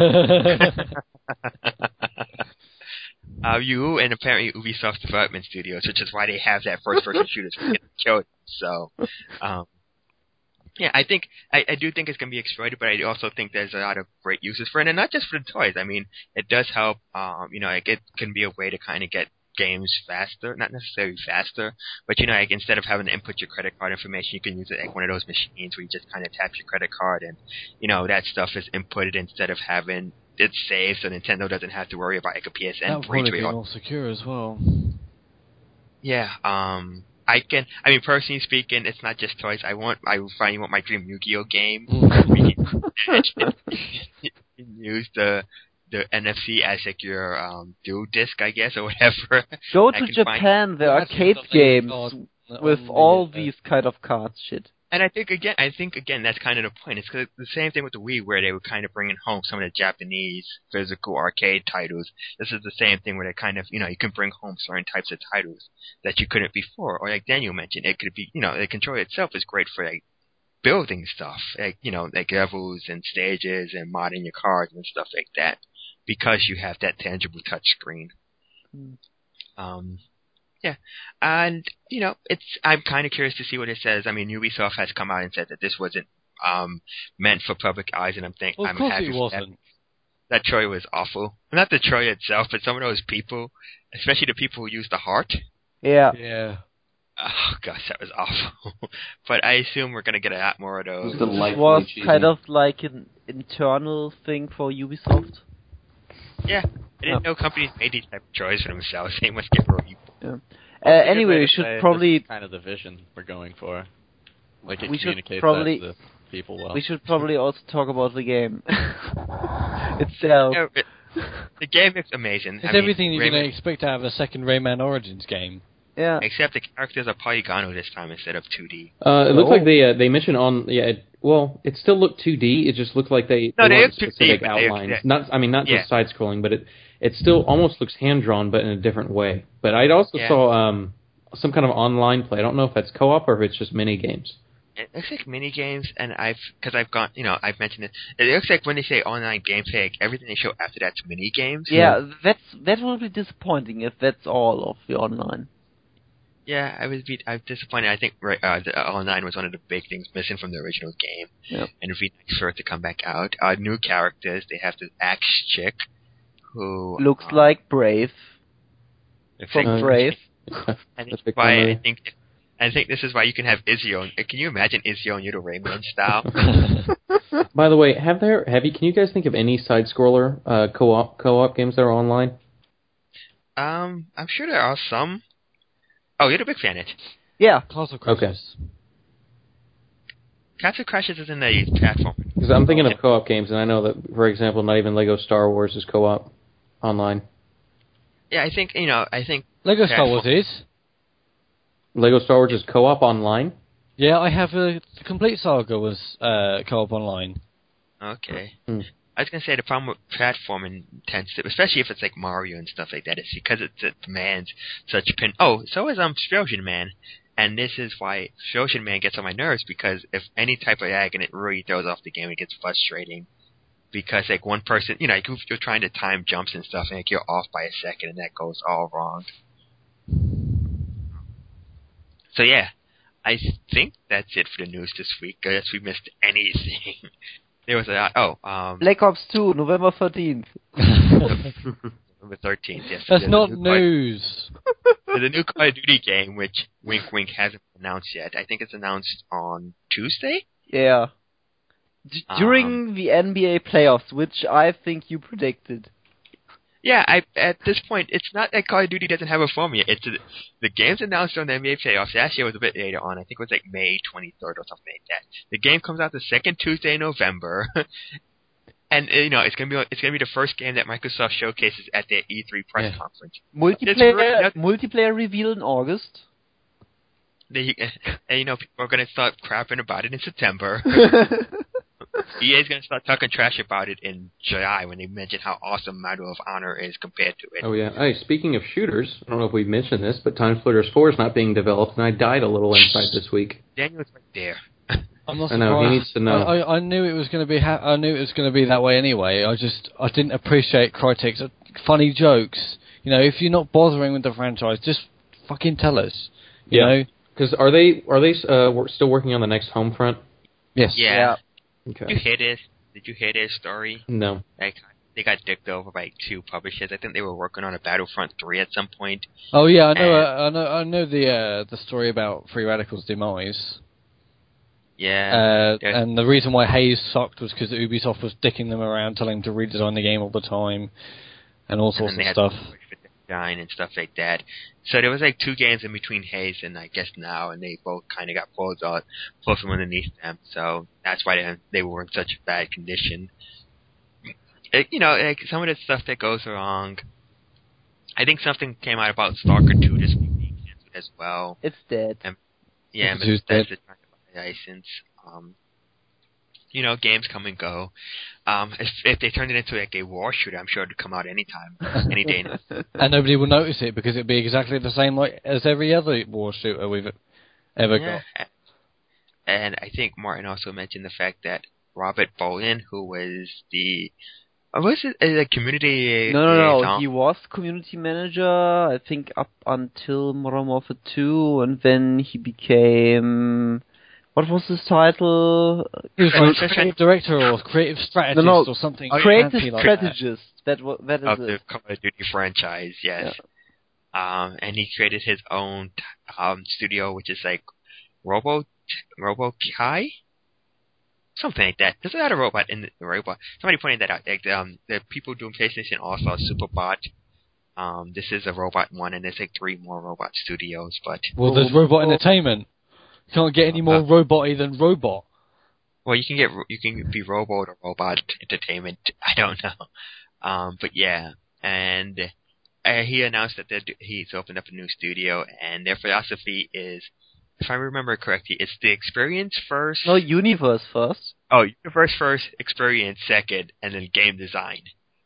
[SPEAKER 1] Uh, you and apparently Ubisoft Development Studios, which is why they have that first-person shooters for getting killed. So, um, yeah, I think I, I do think it's going to be exploited, but I also think there's a lot of great uses for it, and not just for the toys. I mean, it does help. Um, you know, like it can be a way to kind of get games faster, not necessarily faster, but you know, like instead of having to input your credit card information, you can use it like one of those machines where you just kind of tap your credit card, and you know that stuff is inputted instead of having it's saved, so Nintendo doesn't have to worry about like a P S N
[SPEAKER 3] that would
[SPEAKER 1] breach.
[SPEAKER 3] probably be more secure as well.
[SPEAKER 1] Yeah, um, I can. I mean, personally speaking, it's not just toys. I want. I finally want my dream Yu-Gi-Oh game. We can use the the N F C as like your um, dual disc, I guess, or whatever.
[SPEAKER 2] Go
[SPEAKER 1] I
[SPEAKER 2] to
[SPEAKER 1] can
[SPEAKER 2] Japan.
[SPEAKER 1] find-
[SPEAKER 2] There are arcade games with all these kind of cards. Shit.
[SPEAKER 1] And I think again, I think again, that's kind of the point. It's 'cause the same thing with the Wii, where they were kind of bringing home some of the Japanese physical arcade titles. This is the same thing where they kind of, you know, you can bring home certain types of titles that you couldn't before. Or like Daniel mentioned, it could be, you know, the controller itself is great for like building stuff, like you know, like levels and stages and modding your cards and stuff like that, because you have that tangible touch screen.
[SPEAKER 2] Mm.
[SPEAKER 1] Um. Yeah, and you know, it's. I'm kind of curious to see what it says. I mean, Ubisoft has come out and said that this wasn't um, meant for public eyes, and I'm thinking
[SPEAKER 3] Well, of
[SPEAKER 1] I'm
[SPEAKER 3] course
[SPEAKER 1] happy
[SPEAKER 3] it
[SPEAKER 1] for that.
[SPEAKER 3] wasn't.
[SPEAKER 1] That Troy was awful. Not the Troy itself, but some of those people, especially the people who use the heart.
[SPEAKER 2] Yeah.
[SPEAKER 3] Yeah.
[SPEAKER 1] Oh gosh, that was awful. But I assume we're gonna get a lot more of those.
[SPEAKER 6] It was
[SPEAKER 2] This
[SPEAKER 6] delightfully
[SPEAKER 2] was
[SPEAKER 6] cheesy.
[SPEAKER 2] kind of like an internal thing for Ubisoft.
[SPEAKER 1] Yeah, I didn't know companies made these type of Troys for themselves. They must get real evil.
[SPEAKER 2] Yeah. Uh,
[SPEAKER 4] That's a good
[SPEAKER 2] anyway,
[SPEAKER 4] way
[SPEAKER 2] we
[SPEAKER 4] to
[SPEAKER 2] should
[SPEAKER 4] say
[SPEAKER 2] probably
[SPEAKER 4] this is kind of the vision we're going for. Like it
[SPEAKER 2] We should
[SPEAKER 4] communicates
[SPEAKER 2] probably-
[SPEAKER 4] that to the people well.
[SPEAKER 2] we should probably also talk about the game itself.
[SPEAKER 1] Yeah, it, the game is amazing.
[SPEAKER 3] It's
[SPEAKER 1] I mean,
[SPEAKER 3] everything you're
[SPEAKER 1] Rayman-
[SPEAKER 3] going to expect out of a second Rayman Origins game.
[SPEAKER 2] Yeah.
[SPEAKER 1] Except the characters are polygonal this time instead of two D.
[SPEAKER 6] Uh, it looks
[SPEAKER 2] Oh.
[SPEAKER 6] like they uh, they mentioned on yeah it, well it still looked two D. It just looked like they
[SPEAKER 1] No,
[SPEAKER 6] they
[SPEAKER 1] they
[SPEAKER 6] wanted
[SPEAKER 1] look two D,
[SPEAKER 6] specific
[SPEAKER 1] but they-
[SPEAKER 6] outlines.
[SPEAKER 1] yeah.
[SPEAKER 6] Not I mean not
[SPEAKER 1] Yeah.
[SPEAKER 6] just side scrolling, but it it still almost looks hand drawn, but in a different way. But I also
[SPEAKER 1] Yeah.
[SPEAKER 6] saw um some kind of online play. I don't know if that's co-op or if it's just mini games.
[SPEAKER 1] It looks like mini games, and I've because I've gone, you know, I've mentioned it. It looks like when they say online gameplay, like everything they show after that's mini games.
[SPEAKER 2] Yeah, that's that will be disappointing if that's all of the online.
[SPEAKER 1] Yeah, I was be I'm disappointed. I think right, uh, the online was one of the big things missing from the original game,
[SPEAKER 2] Yep.
[SPEAKER 1] and it'd be nice for it to come back out. Uh, new characters. They have this axe chick who
[SPEAKER 2] Looks
[SPEAKER 1] um,
[SPEAKER 2] like Brave
[SPEAKER 1] looks
[SPEAKER 2] from
[SPEAKER 1] like-
[SPEAKER 6] Uh,
[SPEAKER 2] Brave.
[SPEAKER 1] And
[SPEAKER 6] That's
[SPEAKER 1] it's
[SPEAKER 6] a big
[SPEAKER 1] why I
[SPEAKER 6] memory.
[SPEAKER 1] think I think this is why you can have Izio. Can you imagine Izio and Yudo Rayman style?
[SPEAKER 6] By the way, have there have you can you guys think of any side scroller uh, co-op co-op games that are online?
[SPEAKER 1] um, I'm sure there are some. Oh, you're a big fan of it.
[SPEAKER 2] Yeah.
[SPEAKER 3] Castle
[SPEAKER 6] Okay.
[SPEAKER 3] Crashers.
[SPEAKER 1] Castle Crashers is in the platform.
[SPEAKER 6] Because I'm thinking of co-op games, and I know that, for example, not even Lego Star Wars is co-op online.
[SPEAKER 1] Yeah, I think you know. I think
[SPEAKER 3] Lego Star
[SPEAKER 1] Platform.
[SPEAKER 3] Wars is.
[SPEAKER 6] Lego Star Wars is co-op online.
[SPEAKER 3] Yeah, I have a the complete saga was uh, co-op online.
[SPEAKER 1] okay.
[SPEAKER 6] Hmm.
[SPEAKER 1] I was gonna say the problem with platforming tends to, especially if it's like Mario and stuff like that, is because it, it demands such pin. Oh, so is um Explosion Man, and this is why Explosion Man gets on my nerves, because if any type of lag and it really throws off the game, it gets frustrating. Because like one person, you know, like, you're trying to time jumps and stuff, and like you're off by a second, and that goes all wrong. So yeah, I think that's it for the news this week. Unless we missed anything. There was a oh um
[SPEAKER 2] Black Ops two, November thirteenth.
[SPEAKER 1] November thirteenth. Yes,
[SPEAKER 3] That's
[SPEAKER 1] there's a
[SPEAKER 3] not
[SPEAKER 1] new Call-
[SPEAKER 3] news.
[SPEAKER 1] There's a new Call of Duty game, which wink wink hasn't been announced yet. I think it's announced on Tuesday.
[SPEAKER 2] Yeah. D- during the N B A playoffs, which I think you predicted.
[SPEAKER 1] Yeah, I at this point, it's not that Call of Duty doesn't have a form yet. It's a, the game's announced on the N B A playoffs. Last year was a bit later on. I think it was like May twenty-third or something like that. The game comes out the second Tuesday in November, and uh, you know it's gonna be it's gonna be the first game that Microsoft showcases at their E three press
[SPEAKER 3] Yeah.
[SPEAKER 1] conference.
[SPEAKER 2] Multiplayer
[SPEAKER 1] It's really-
[SPEAKER 2] multiplayer reveal in August.
[SPEAKER 1] they, and, you know, people are going to start crapping about it in September. E A's going to start talking trash about it in July when they mention how awesome Medal of Honor is compared to it.
[SPEAKER 6] Oh, yeah. Hey, speaking of shooters, I don't know if we've mentioned this, but Time Splitters four is not being developed, and I died a little inside this week.
[SPEAKER 1] Daniel's right there.
[SPEAKER 3] I'm not
[SPEAKER 6] I
[SPEAKER 3] surprised.
[SPEAKER 6] know, he needs to know.
[SPEAKER 3] I, I, I knew it was going to be. Ha- I knew it was going to be that way anyway. I just I didn't appreciate Crytek's funny jokes. You know, if you're not bothering with the franchise, just fucking tell us. You
[SPEAKER 6] Yeah.
[SPEAKER 3] know.
[SPEAKER 6] Because are they are they uh, wor- still working on the next Homefront?
[SPEAKER 3] Yes.
[SPEAKER 1] Yeah.
[SPEAKER 6] Okay.
[SPEAKER 1] Did you hear this? Did you hear this story?
[SPEAKER 6] No.
[SPEAKER 1] Like, they got dicked over by two publishers. I think they were working on a Battlefront three at some point.
[SPEAKER 3] Oh yeah, I know.
[SPEAKER 1] And-
[SPEAKER 3] Uh, I know. I know the uh, the story about Free Radical's demise.
[SPEAKER 1] Yeah.
[SPEAKER 3] Uh, and the reason why Haze sucked was because Ubisoft was dicking them around, telling them to redesign the game all the time, and all sorts
[SPEAKER 1] and they
[SPEAKER 3] of
[SPEAKER 1] had
[SPEAKER 3] stuff.
[SPEAKER 1] Design and stuff like that. So there was like two games in between Haze and I guess now, and they both kind of got pulled out, pulled from underneath them. So that's why they they were in such bad condition. It, you know, like some of the stuff that goes wrong. I think something came out about Stalker two this week being canceled as well.
[SPEAKER 2] It's dead.
[SPEAKER 1] And, yeah,
[SPEAKER 3] Stalker two's
[SPEAKER 1] but that's
[SPEAKER 3] dead.
[SPEAKER 1] the license. Um, you know, games come and go. Um, if, if they turned it into like a war shooter, I'm sure it'd come out anytime, any day.
[SPEAKER 3] And nobody will notice it because it'd be exactly the same like as every other war shooter we've ever
[SPEAKER 1] Yeah.
[SPEAKER 3] got.
[SPEAKER 1] And I think Martin also mentioned the fact that Robert Bolin, who was the uh, was it a community
[SPEAKER 2] No, no, no.
[SPEAKER 1] liaison?
[SPEAKER 2] He was community manager, I think, up until Modern Warfare two, and then he became. What was his title?
[SPEAKER 3] He was
[SPEAKER 1] Uh,
[SPEAKER 3] like creative director or creative strategist
[SPEAKER 2] No, no.
[SPEAKER 3] or something.
[SPEAKER 2] Creative
[SPEAKER 3] fancy like that.
[SPEAKER 2] strategist. That wa- that is
[SPEAKER 1] of
[SPEAKER 2] it.
[SPEAKER 1] the Call of Duty franchise, yes. Um, and he created his own um, studio, which is like Robo Robo Kai, something like that. There's not a robot in the robot. Somebody pointed that out. Like um, the people doing PlayStation also are Superbot. Um, this is a robot one, and there's like three more robot studios. But
[SPEAKER 3] Well, there's Robot Entertainment. You can't get any more
[SPEAKER 1] Uh,
[SPEAKER 3] robot-y than Robot.
[SPEAKER 1] well, you can get you can be Robot or Robot Entertainment. I don't know. Um, but yeah, and uh, he announced that they're do- he's opened up a new studio, and their philosophy is, if I remember correctly, it's the experience first.
[SPEAKER 2] No, Universe first.
[SPEAKER 1] Oh, universe first, experience second, and then game design.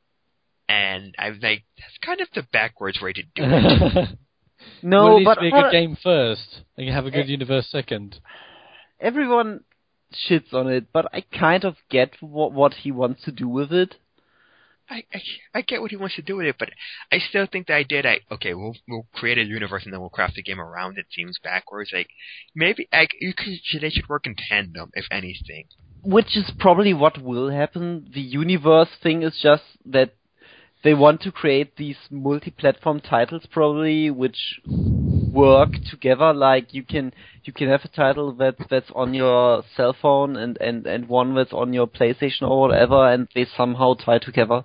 [SPEAKER 1] And I'm like, that's kind of the backwards way to do it.
[SPEAKER 2] No,
[SPEAKER 3] well, it needs
[SPEAKER 2] but
[SPEAKER 3] to be a
[SPEAKER 2] hold
[SPEAKER 3] good
[SPEAKER 2] on.
[SPEAKER 3] game first, and you have a good
[SPEAKER 2] Eh.
[SPEAKER 3] universe second.
[SPEAKER 2] Everyone shits on it, but I kind of get what what he wants to do with it.
[SPEAKER 1] I, I I get what he wants to do with it, but I still think the idea that okay, we'll we'll create a universe and then we'll craft a game around it seems backwards. Like maybe like you could they should work in tandem, if anything.
[SPEAKER 2] Which is probably what will happen. The universe thing is just that they want to create these multi-platform titles probably, which work together. Like you can you can have a title that that's on your cell phone and, and, and one that's on your PlayStation or whatever, and they somehow tie together.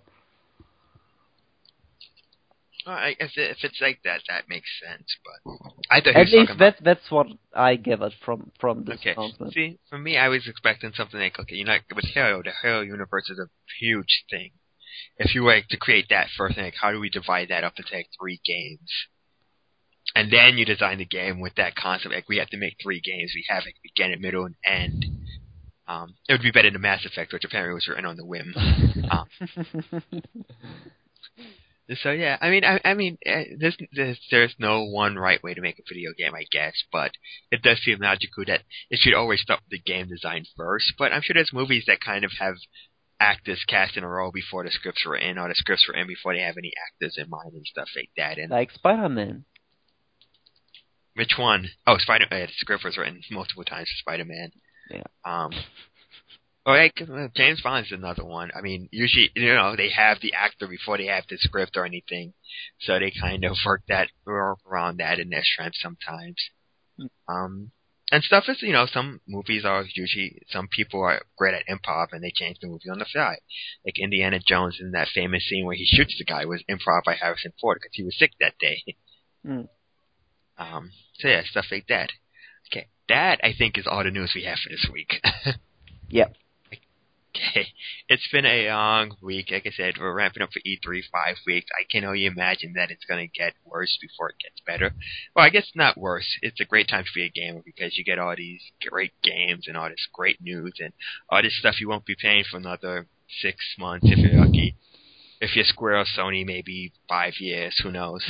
[SPEAKER 1] Uh, I, if it, if it's like that, that makes sense. But I thought he
[SPEAKER 2] At
[SPEAKER 1] was
[SPEAKER 2] least
[SPEAKER 1] talking
[SPEAKER 2] that
[SPEAKER 1] about.
[SPEAKER 2] that's what I gathered from from this
[SPEAKER 1] Okay.
[SPEAKER 2] announcement.
[SPEAKER 1] See, for me, I was expecting something like, okay, you know, with Halo, the Halo universe is a huge thing. If you were like, to create that first, like, how do we divide that up into like three games? And then you design the game with that concept. Like, we have to make three games. We have like beginning, middle, and end. Um, it would be better than Mass Effect, which apparently was written on the whim. um, So yeah, I mean, I, I mean, uh, there's, there's there's no one right way to make a video game, I guess, but it does seem logical that it should always start with the game design first. But I'm sure there's movies that kind of have actors cast in a role before the scripts were in, or the scripts were in before they have any actors in mind and stuff like that. And
[SPEAKER 2] Like Spider-Man.
[SPEAKER 1] which one? Oh, Spider. Uh, the script was written multiple times for Spider-Man.
[SPEAKER 2] Yeah.
[SPEAKER 1] Um. Or like uh, James Bond is another one. I mean, usually, you know, they have the actor before they have the script or anything, so they kind of work that work around that in their strength sometimes. Um, and stuff is, you know, some movies are usually some people are great at improv and they change the movie on the fly. Like Indiana Jones in that famous scene where he shoots the guy was improv by Harrison Ford because he was sick that day.
[SPEAKER 2] Mm.
[SPEAKER 1] Um, so yeah, stuff like that. Okay, that I think is all the news we have for this week.
[SPEAKER 2] Yeah.
[SPEAKER 1] Okay, it's been a long week. Like I said, we're ramping up for E three five weeks. I can only imagine that it's going to get worse before it gets better. Well, I guess not worse. It's a great time to be a gamer because you get all these great games and all this great news and all this stuff you won't be paying for another six months if you're lucky. If you're Square or Sony, maybe five years. Who knows?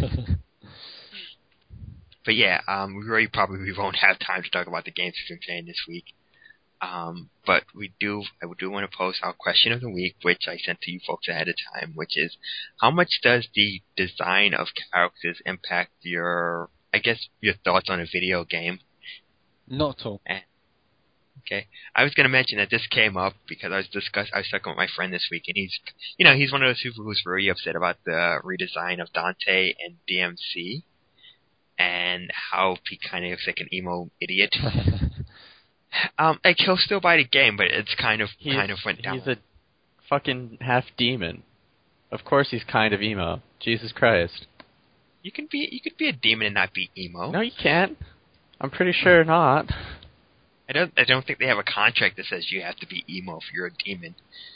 [SPEAKER 1] But yeah, um, we really probably won't have time to talk about the games we've been playing this week. Um, but we do, I do want to post our question of the week, which I sent to you folks ahead of time, which is, how much does the design of characters impact your, I guess, your thoughts on a video game?
[SPEAKER 3] Not at all.
[SPEAKER 1] And, okay. I was going to mention that this came up because I was discuss, I was talking with my friend this week, and he's, you know, he's one of those people who's really upset about the redesign of Dante and D M C, and how he kind of looks like an emo idiot. Um, like he'll still buy the game, but it's kind of
[SPEAKER 5] he's,
[SPEAKER 1] kind of went down.
[SPEAKER 5] He's a fucking half demon. Of course, he's kind of emo. Jesus Christ!
[SPEAKER 1] You can be you could be a demon and not be emo.
[SPEAKER 5] No, you can't. I'm pretty sure not.
[SPEAKER 1] I don't. I don't think they have a contract that says you have to be emo if you're a demon.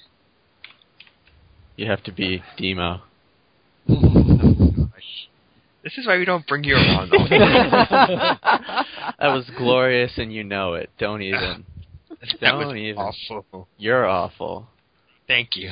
[SPEAKER 5] You have to be demo.
[SPEAKER 1] This is why we don't bring you around all the
[SPEAKER 5] That was glorious, and you know it. Don't even.
[SPEAKER 1] that
[SPEAKER 5] Don't
[SPEAKER 1] was
[SPEAKER 5] even.
[SPEAKER 1] awful.
[SPEAKER 5] You're awful.
[SPEAKER 1] Thank you.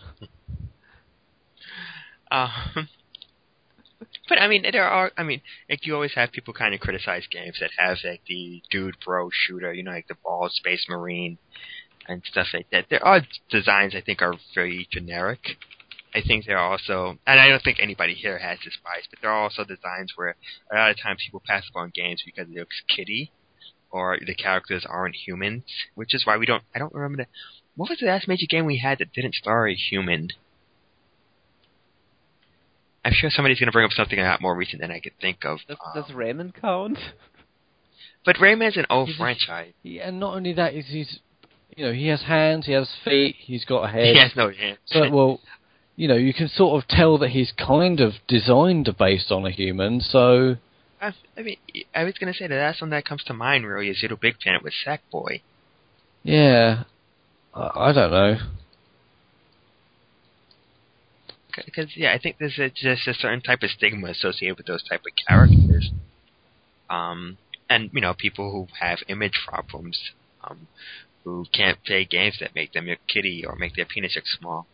[SPEAKER 1] um, but I mean, there are. I mean, like you always have people kind of criticize games that have like the dude bro shooter, you know, like the ball Space Marine and stuff like that. There are designs I think are very generic. I think there are also, and I don't think anybody here has this bias, but there are also designs where a lot of times people pass up on games because it looks kiddie, or the characters aren't humans, which is why we don't, I don't remember the, what was the last major game we had that didn't star a human? I'm sure somebody's going to bring up something a lot more recent than I could think of.
[SPEAKER 2] Does,
[SPEAKER 1] um,
[SPEAKER 2] does Rayman count?
[SPEAKER 1] But Rayman's an old
[SPEAKER 3] He's a-
[SPEAKER 1] franchise.
[SPEAKER 3] Yeah, and not only that, is he's, you know, he has hands, he has feet, he's got a head.
[SPEAKER 1] He has no hands.
[SPEAKER 3] So, well, you know, you can sort of tell that he's kind of designed based on a human, so...
[SPEAKER 1] I, I mean, I was going to say the last one that comes to mind really is Little Big Planet with Sackboy.
[SPEAKER 3] Yeah. I, I don't know.
[SPEAKER 1] Because, yeah, I think there's a, just a certain type of stigma associated with those type of characters. Um, and, you know, people who have image problems, um, who can't play games that make them look kitty or make their penis look small.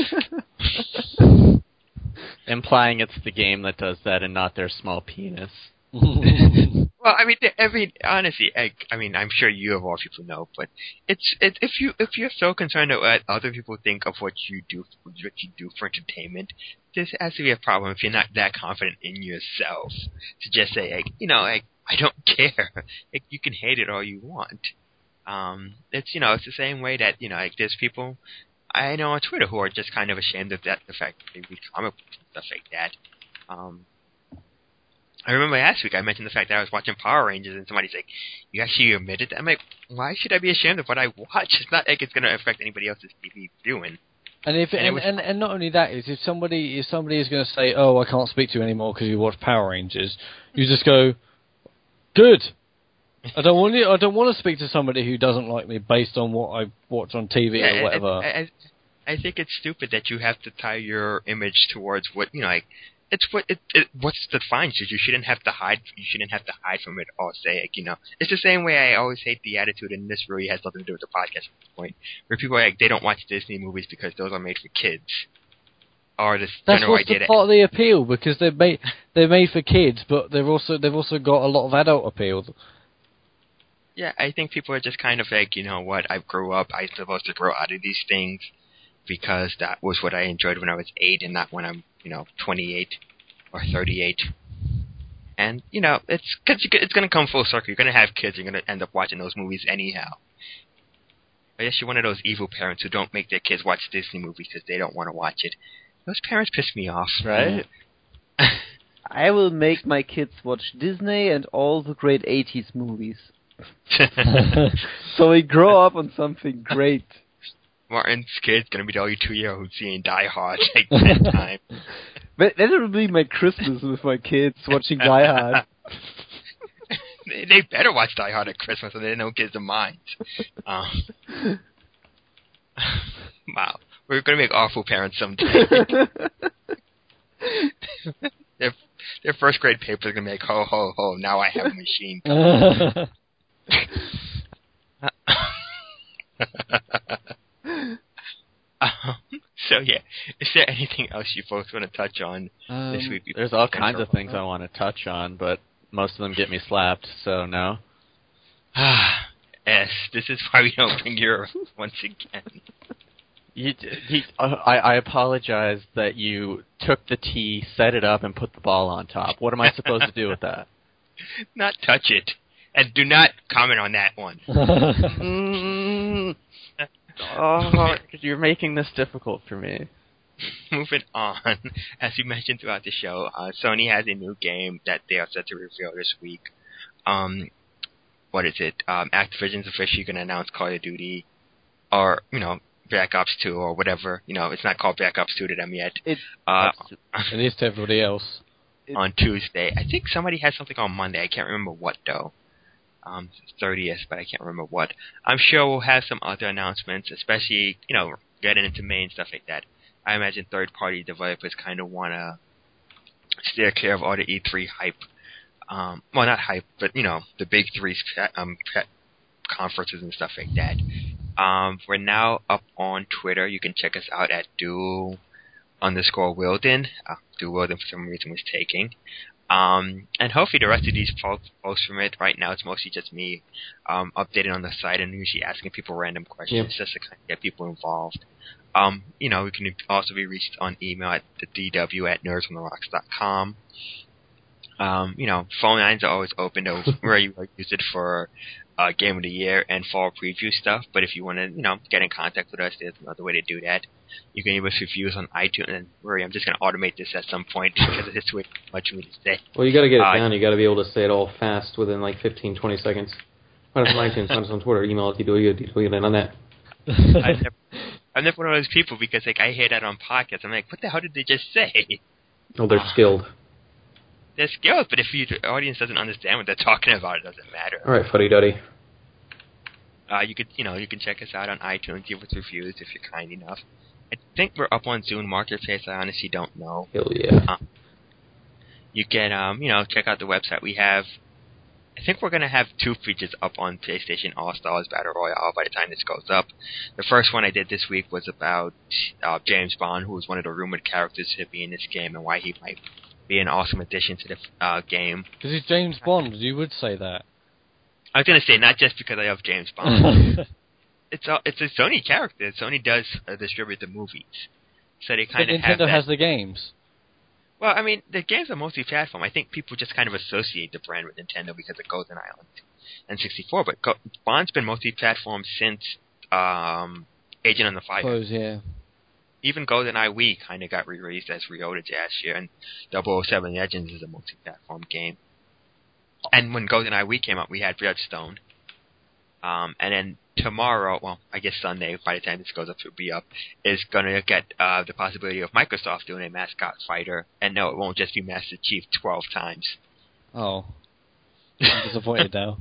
[SPEAKER 5] Implying it's the game that does that and not their small penis.
[SPEAKER 1] Well, I mean, I mean, honestly, I, I mean, I'm sure you of all people know, but it's it, if you if you're so concerned about what other people think of what you do, what you do for entertainment, this has to be a problem if you're not that confident in yourself to just say, like, you know, like, I don't care. Like, you can hate it all you want. Um, it's you know, it's the same way that you know, like, there's people I know on Twitter who are just kind of ashamed of that, the fact that they read comic books and stuff like that. Um. I remember last week I mentioned the fact that I was watching Power Rangers and somebody's like, you actually admitted that? I'm like, why should I be ashamed of what I watch? It's not like it's going to affect anybody else's T V viewing.
[SPEAKER 3] And if
[SPEAKER 1] And it
[SPEAKER 3] and,
[SPEAKER 1] was-
[SPEAKER 3] and, and not only that is if somebody if somebody is going to say, oh, I can't speak to you anymore because you watch Power Rangers, you just go, good. I don't want you, I don't want to speak to somebody who doesn't like me based on what I watch on T V
[SPEAKER 1] Yeah,
[SPEAKER 3] or whatever.
[SPEAKER 1] I, I, I think it's stupid that you have to tie your image towards what, you know, like, it's what it, it what's defines you. You shouldn't have to hide. You shouldn't have to hide from it or say, like, you know. It's the same way I always hate the attitude, and this really has nothing to do with the podcast at this point, where people are like, they don't watch Disney movies because those are made for kids. Or this
[SPEAKER 3] That's
[SPEAKER 1] general
[SPEAKER 3] what's
[SPEAKER 1] idea
[SPEAKER 3] the
[SPEAKER 1] that
[SPEAKER 3] part of the appeal because they're made they're made for kids, but they've also they've also got a lot of adult appeal.
[SPEAKER 1] yeah, I think people are just kind of like, you know what, I grew up, I'm supposed to grow out of these things because that was what I enjoyed when I was eight and not when I'm, you know, twenty-eight or thirty-eight. And, you know, it's cause it's going to come full circle. You're going to have kids, you're going to end up watching those movies anyhow. I guess you're one of those evil parents who don't make their kids watch Disney movies because they don't want to watch it. Those parents piss me off.
[SPEAKER 5] Right?
[SPEAKER 2] I will make my kids watch Disney and all the great eighties movies. So we grow up on something great.
[SPEAKER 1] Martin's kid's going to be the only two-year-old seeing Die Hard like ten times.
[SPEAKER 2] But that will be my Christmas with my kids watching Die Hard.
[SPEAKER 1] they, they better watch Die Hard at Christmas or they don't get the mind. Um, Wow. We're going to make awful parents someday. their, their first grade paper is going to make, ho, ho, ho, now I have a machine. um, so, yeah. Is there anything else you folks want to touch on
[SPEAKER 3] um,
[SPEAKER 1] this week?
[SPEAKER 4] There's all kinds of things I want to touch on, but most of them get me slapped, so no.
[SPEAKER 1] S, this is why we don't bring you once again.
[SPEAKER 4] You, you, uh, I, I apologize that you took the tee, set it up, and put the ball on top. What am I supposed to do with that?
[SPEAKER 1] Not touch it. And do not comment on that one.
[SPEAKER 4] mm, oh, you're making this difficult for me.
[SPEAKER 1] Moving on, as you mentioned throughout the show, uh, Sony has a new game that they are set to reveal this week. Um, what is it? Um, Activision's officially going to announce Call of Duty, or, you know, Black Ops two or whatever. You know, it's not called Black Ops two to them yet.
[SPEAKER 2] It,
[SPEAKER 1] uh,
[SPEAKER 3] it is to everybody else.
[SPEAKER 1] On Tuesday. I think somebody has something on Monday. I can't remember what, though. Um, thirtieth, but I can't remember what. I'm sure we'll have some other announcements, especially, you know, getting into May and stuff like that. I imagine third-party developers kind of want to steer clear of all the E three hype. Um, well, not hype, but, you know, the big three um, conferences and stuff like that. Um, we're now up on Twitter. You can check us out at do underscore Wilden. Uh, do Wilden for some reason was taking. Um, and hopefully the rest of these posts post from it. Right now it's mostly just me um, updating on the site and usually asking people random questions yep. just to kind of get people involved. Um, you know, we can also be reached on email at the D W at nerds on the rocks dot com. Um, you know, phone lines are always open. Those where you use it for uh, Game of the Year and fall preview stuff. But if you want to, you know, get in contact with us, there's another way to do that. You can leave us reviews on iTunes. And worry, I'm just going to automate this at some point because it's way too much for me to say.
[SPEAKER 6] Well, you got to get it
[SPEAKER 1] uh,
[SPEAKER 6] down. You got to be able to say it all fast within like fifteen, twenty seconds. Find us on iTunes, find us on Twitter, email at D W, D W, and on that.
[SPEAKER 1] I've never, I'm never one of those people because like I hear that on podcasts. I'm like, what the hell did they just say?
[SPEAKER 6] Oh, they're uh, skilled.
[SPEAKER 1] They're skilled, but if you, the audience doesn't understand what they're talking about, it doesn't matter.
[SPEAKER 6] All right, fuddy-duddy.
[SPEAKER 1] Uh, you could, you know, you can check us out on iTunes, give us reviews if you're kind enough. I think we're up on Zune Marketplace. I honestly don't know.
[SPEAKER 6] Hell yeah.
[SPEAKER 1] Um, you can, um, you know, check out the website. We have, I think we're going to have two features up on PlayStation All-Stars Battle Royale by the time this goes up. The first one I did this week was about uh, James Bond, who was one of the rumored characters to be in this game and why he might be an awesome addition to the uh, game.
[SPEAKER 3] Because he's James Bond, you would say that.
[SPEAKER 1] I was going to say, not just because I love James Bond. it's a, it's a Sony character. Sony does uh, distribute the movies. So they kind of have
[SPEAKER 3] Nintendo
[SPEAKER 1] that.
[SPEAKER 3] has the games.
[SPEAKER 1] Well, I mean, the games are mostly platform. I think people just kind of associate the brand with Nintendo because of GoldenEye and sixty-four. But Go- Bond's been multi-platform since um, Agent on the Fire.
[SPEAKER 3] Suppose, yeah.
[SPEAKER 1] Even GoldenEye Wii kind of got re-released as Reloaded last year, and double oh seven Legends is a multi-platform game. And when GoldenEye Wii came out, we had Bloodstone. Um, and then tomorrow, well, I guess Sunday, by the time this goes up, it'll be up, is going to get uh, the possibility of Microsoft doing a mascot fighter. And no, it won't just be Master Chief twelve times.
[SPEAKER 3] Oh. I'm disappointed now.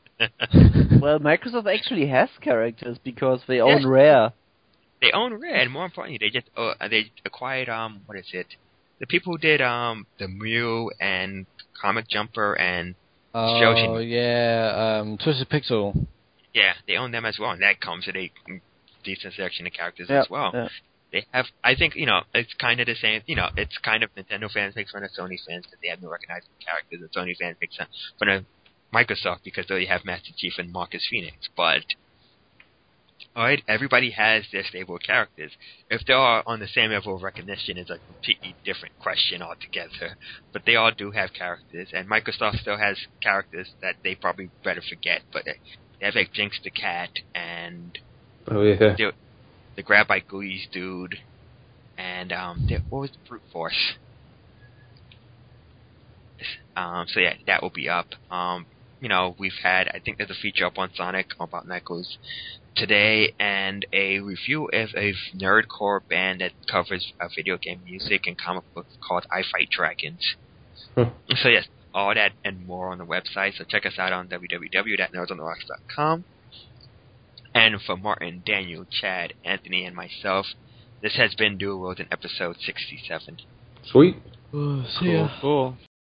[SPEAKER 2] Well, Microsoft actually has characters because they own
[SPEAKER 1] yes.
[SPEAKER 2] Rare.
[SPEAKER 1] They own Rare, and more importantly, they just uh, they acquired, um, what is it? The people who did um, the Mew and Comic Jumper and
[SPEAKER 3] Oh,
[SPEAKER 1] Shoji.
[SPEAKER 3] yeah, um, Twisted Pixel.
[SPEAKER 1] Yeah, they own them as well, and that comes with a decent selection of characters
[SPEAKER 2] yep,
[SPEAKER 1] as well.
[SPEAKER 2] Yep.
[SPEAKER 1] They have, I think, you know, it's kind of the same, you know, it's kind of Nintendo fans make fun of Sony fans because they have no recognizable characters, and Sony fans make fun of Microsoft because they have Master Chief and Marcus Phoenix, but alright, everybody has their stable characters. If they are on the same level of recognition, it's a completely different question altogether. But they all do have characters, and Microsoft still has characters that they probably better forget, but they have like Jinx the Cat, and
[SPEAKER 6] oh, yeah.
[SPEAKER 1] the, the Grab by Ghoulies dude, and um, the, what was the Brute Force? Um, so yeah, that will be up. Um, you know, we've had, I think there's a feature up on Sonic about Knuckles today, and a review of a nerdcore band that covers uh, video game music and comic books called I Fight Dragons.
[SPEAKER 6] Hmm.
[SPEAKER 1] So yes, all that and more on the website, so check us out on w w w dot nerds on the rocks dot com. And for Martin, Daniel, Chad, Anthony, and myself, this has been Dual World in episode sixty-seven.
[SPEAKER 6] Sweet.
[SPEAKER 2] Oh, see
[SPEAKER 5] Cool,
[SPEAKER 2] ya.
[SPEAKER 5] cool.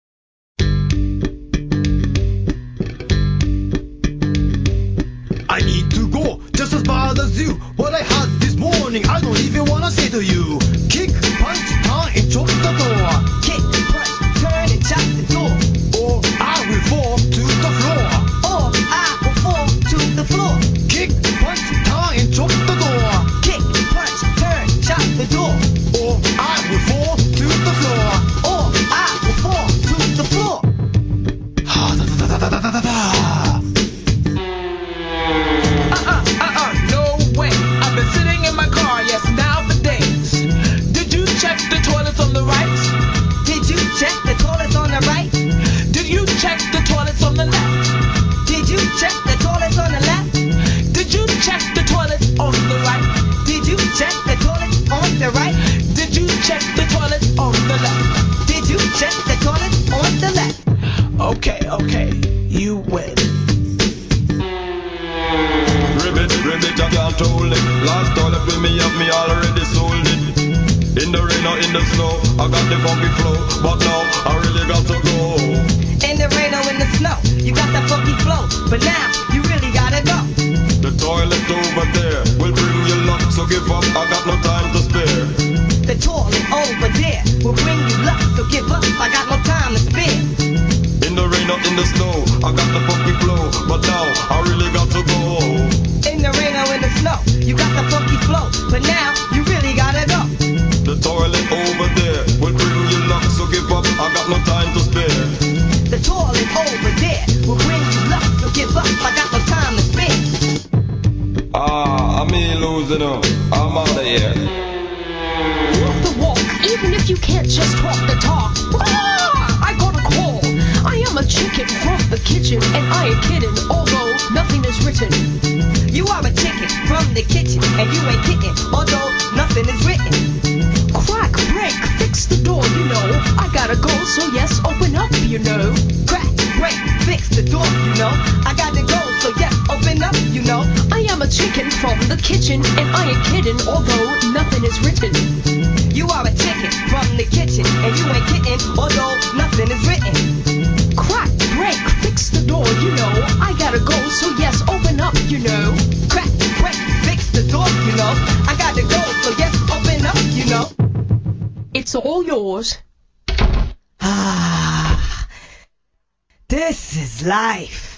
[SPEAKER 7] I need to go just as bad as you. What I had this morning, I don't even wanna say to you. Kick, punch, turn, and chop the door. Kick, punch, turn, and chop the door. Or I will fall to the floor. Or I will fall to the floor. Kick, punch, turn, and chop the door. Kick, punch, turn, chop the door. Or I will fall to the floor. Or I will fall to the floor. Ha da da da da da da da da. Uh-uh, uh-uh, no way. I've been sitting in my car, yes, now for days. Did you check the toilets on the right? Did you check the toilets on the right? Did you check the toilets on the left? Did you check the toilets on the left? Did you check the toilets on the right? Did you check the toilets on the right? Did you check the toilets on the left? Did you check the toilets on the left? Okay, okay, you win.
[SPEAKER 8] Ribbit, ribbit, I can't hold it. Last toilet with me up, me already sold it. In the rain or in the snow, I got the funky flow, but now I really got to go.
[SPEAKER 7] In the rain or in the snow, you got that funky flow, but now you really gotta go.
[SPEAKER 8] The toilet over there will bring you luck, so give up, I got no time to spare.
[SPEAKER 7] The toilet over there will bring you luck, so give up, I got no time to spare.
[SPEAKER 8] In the rain or in the snow, I got the funky flow, but now I really got to go.
[SPEAKER 7] In the rain or in the snow, you got the funky flow, but now you really gotta go.
[SPEAKER 8] The toilet over there will bring you luck, so give up, I got no time to spare.
[SPEAKER 7] The toilet over there will bring you luck, so give up, I got no time to spare.
[SPEAKER 8] Ah, I'm me losing up, I'm out of here.
[SPEAKER 9] Walk the walk, even if you can't just talk the talk. Ah, I got a call. I am a chicken from the kitchen, and I ain't kidding, although nothing is written.
[SPEAKER 7] You are a chicken from the kitchen, and you ain't kidding, although nothing is written.
[SPEAKER 9] Crack, break, fix the door, you know. I gotta go, so yes, open up, you know.
[SPEAKER 7] Crack, break, fix the door, you know. I gotta go, so yes, open up, you know.
[SPEAKER 9] I am a chicken from the kitchen, and I ain't kidding, although nothing is written.
[SPEAKER 7] You are a chicken from the kitchen, and you ain't kidding, although nothing is written.
[SPEAKER 9] Crack, break, fix the door, you know. I gotta go, so yes, open up, you know.
[SPEAKER 7] Crack, break, fix the door, you know. I gotta go, so yes, open up, you know.
[SPEAKER 9] It's all yours.
[SPEAKER 7] Ah, this is life.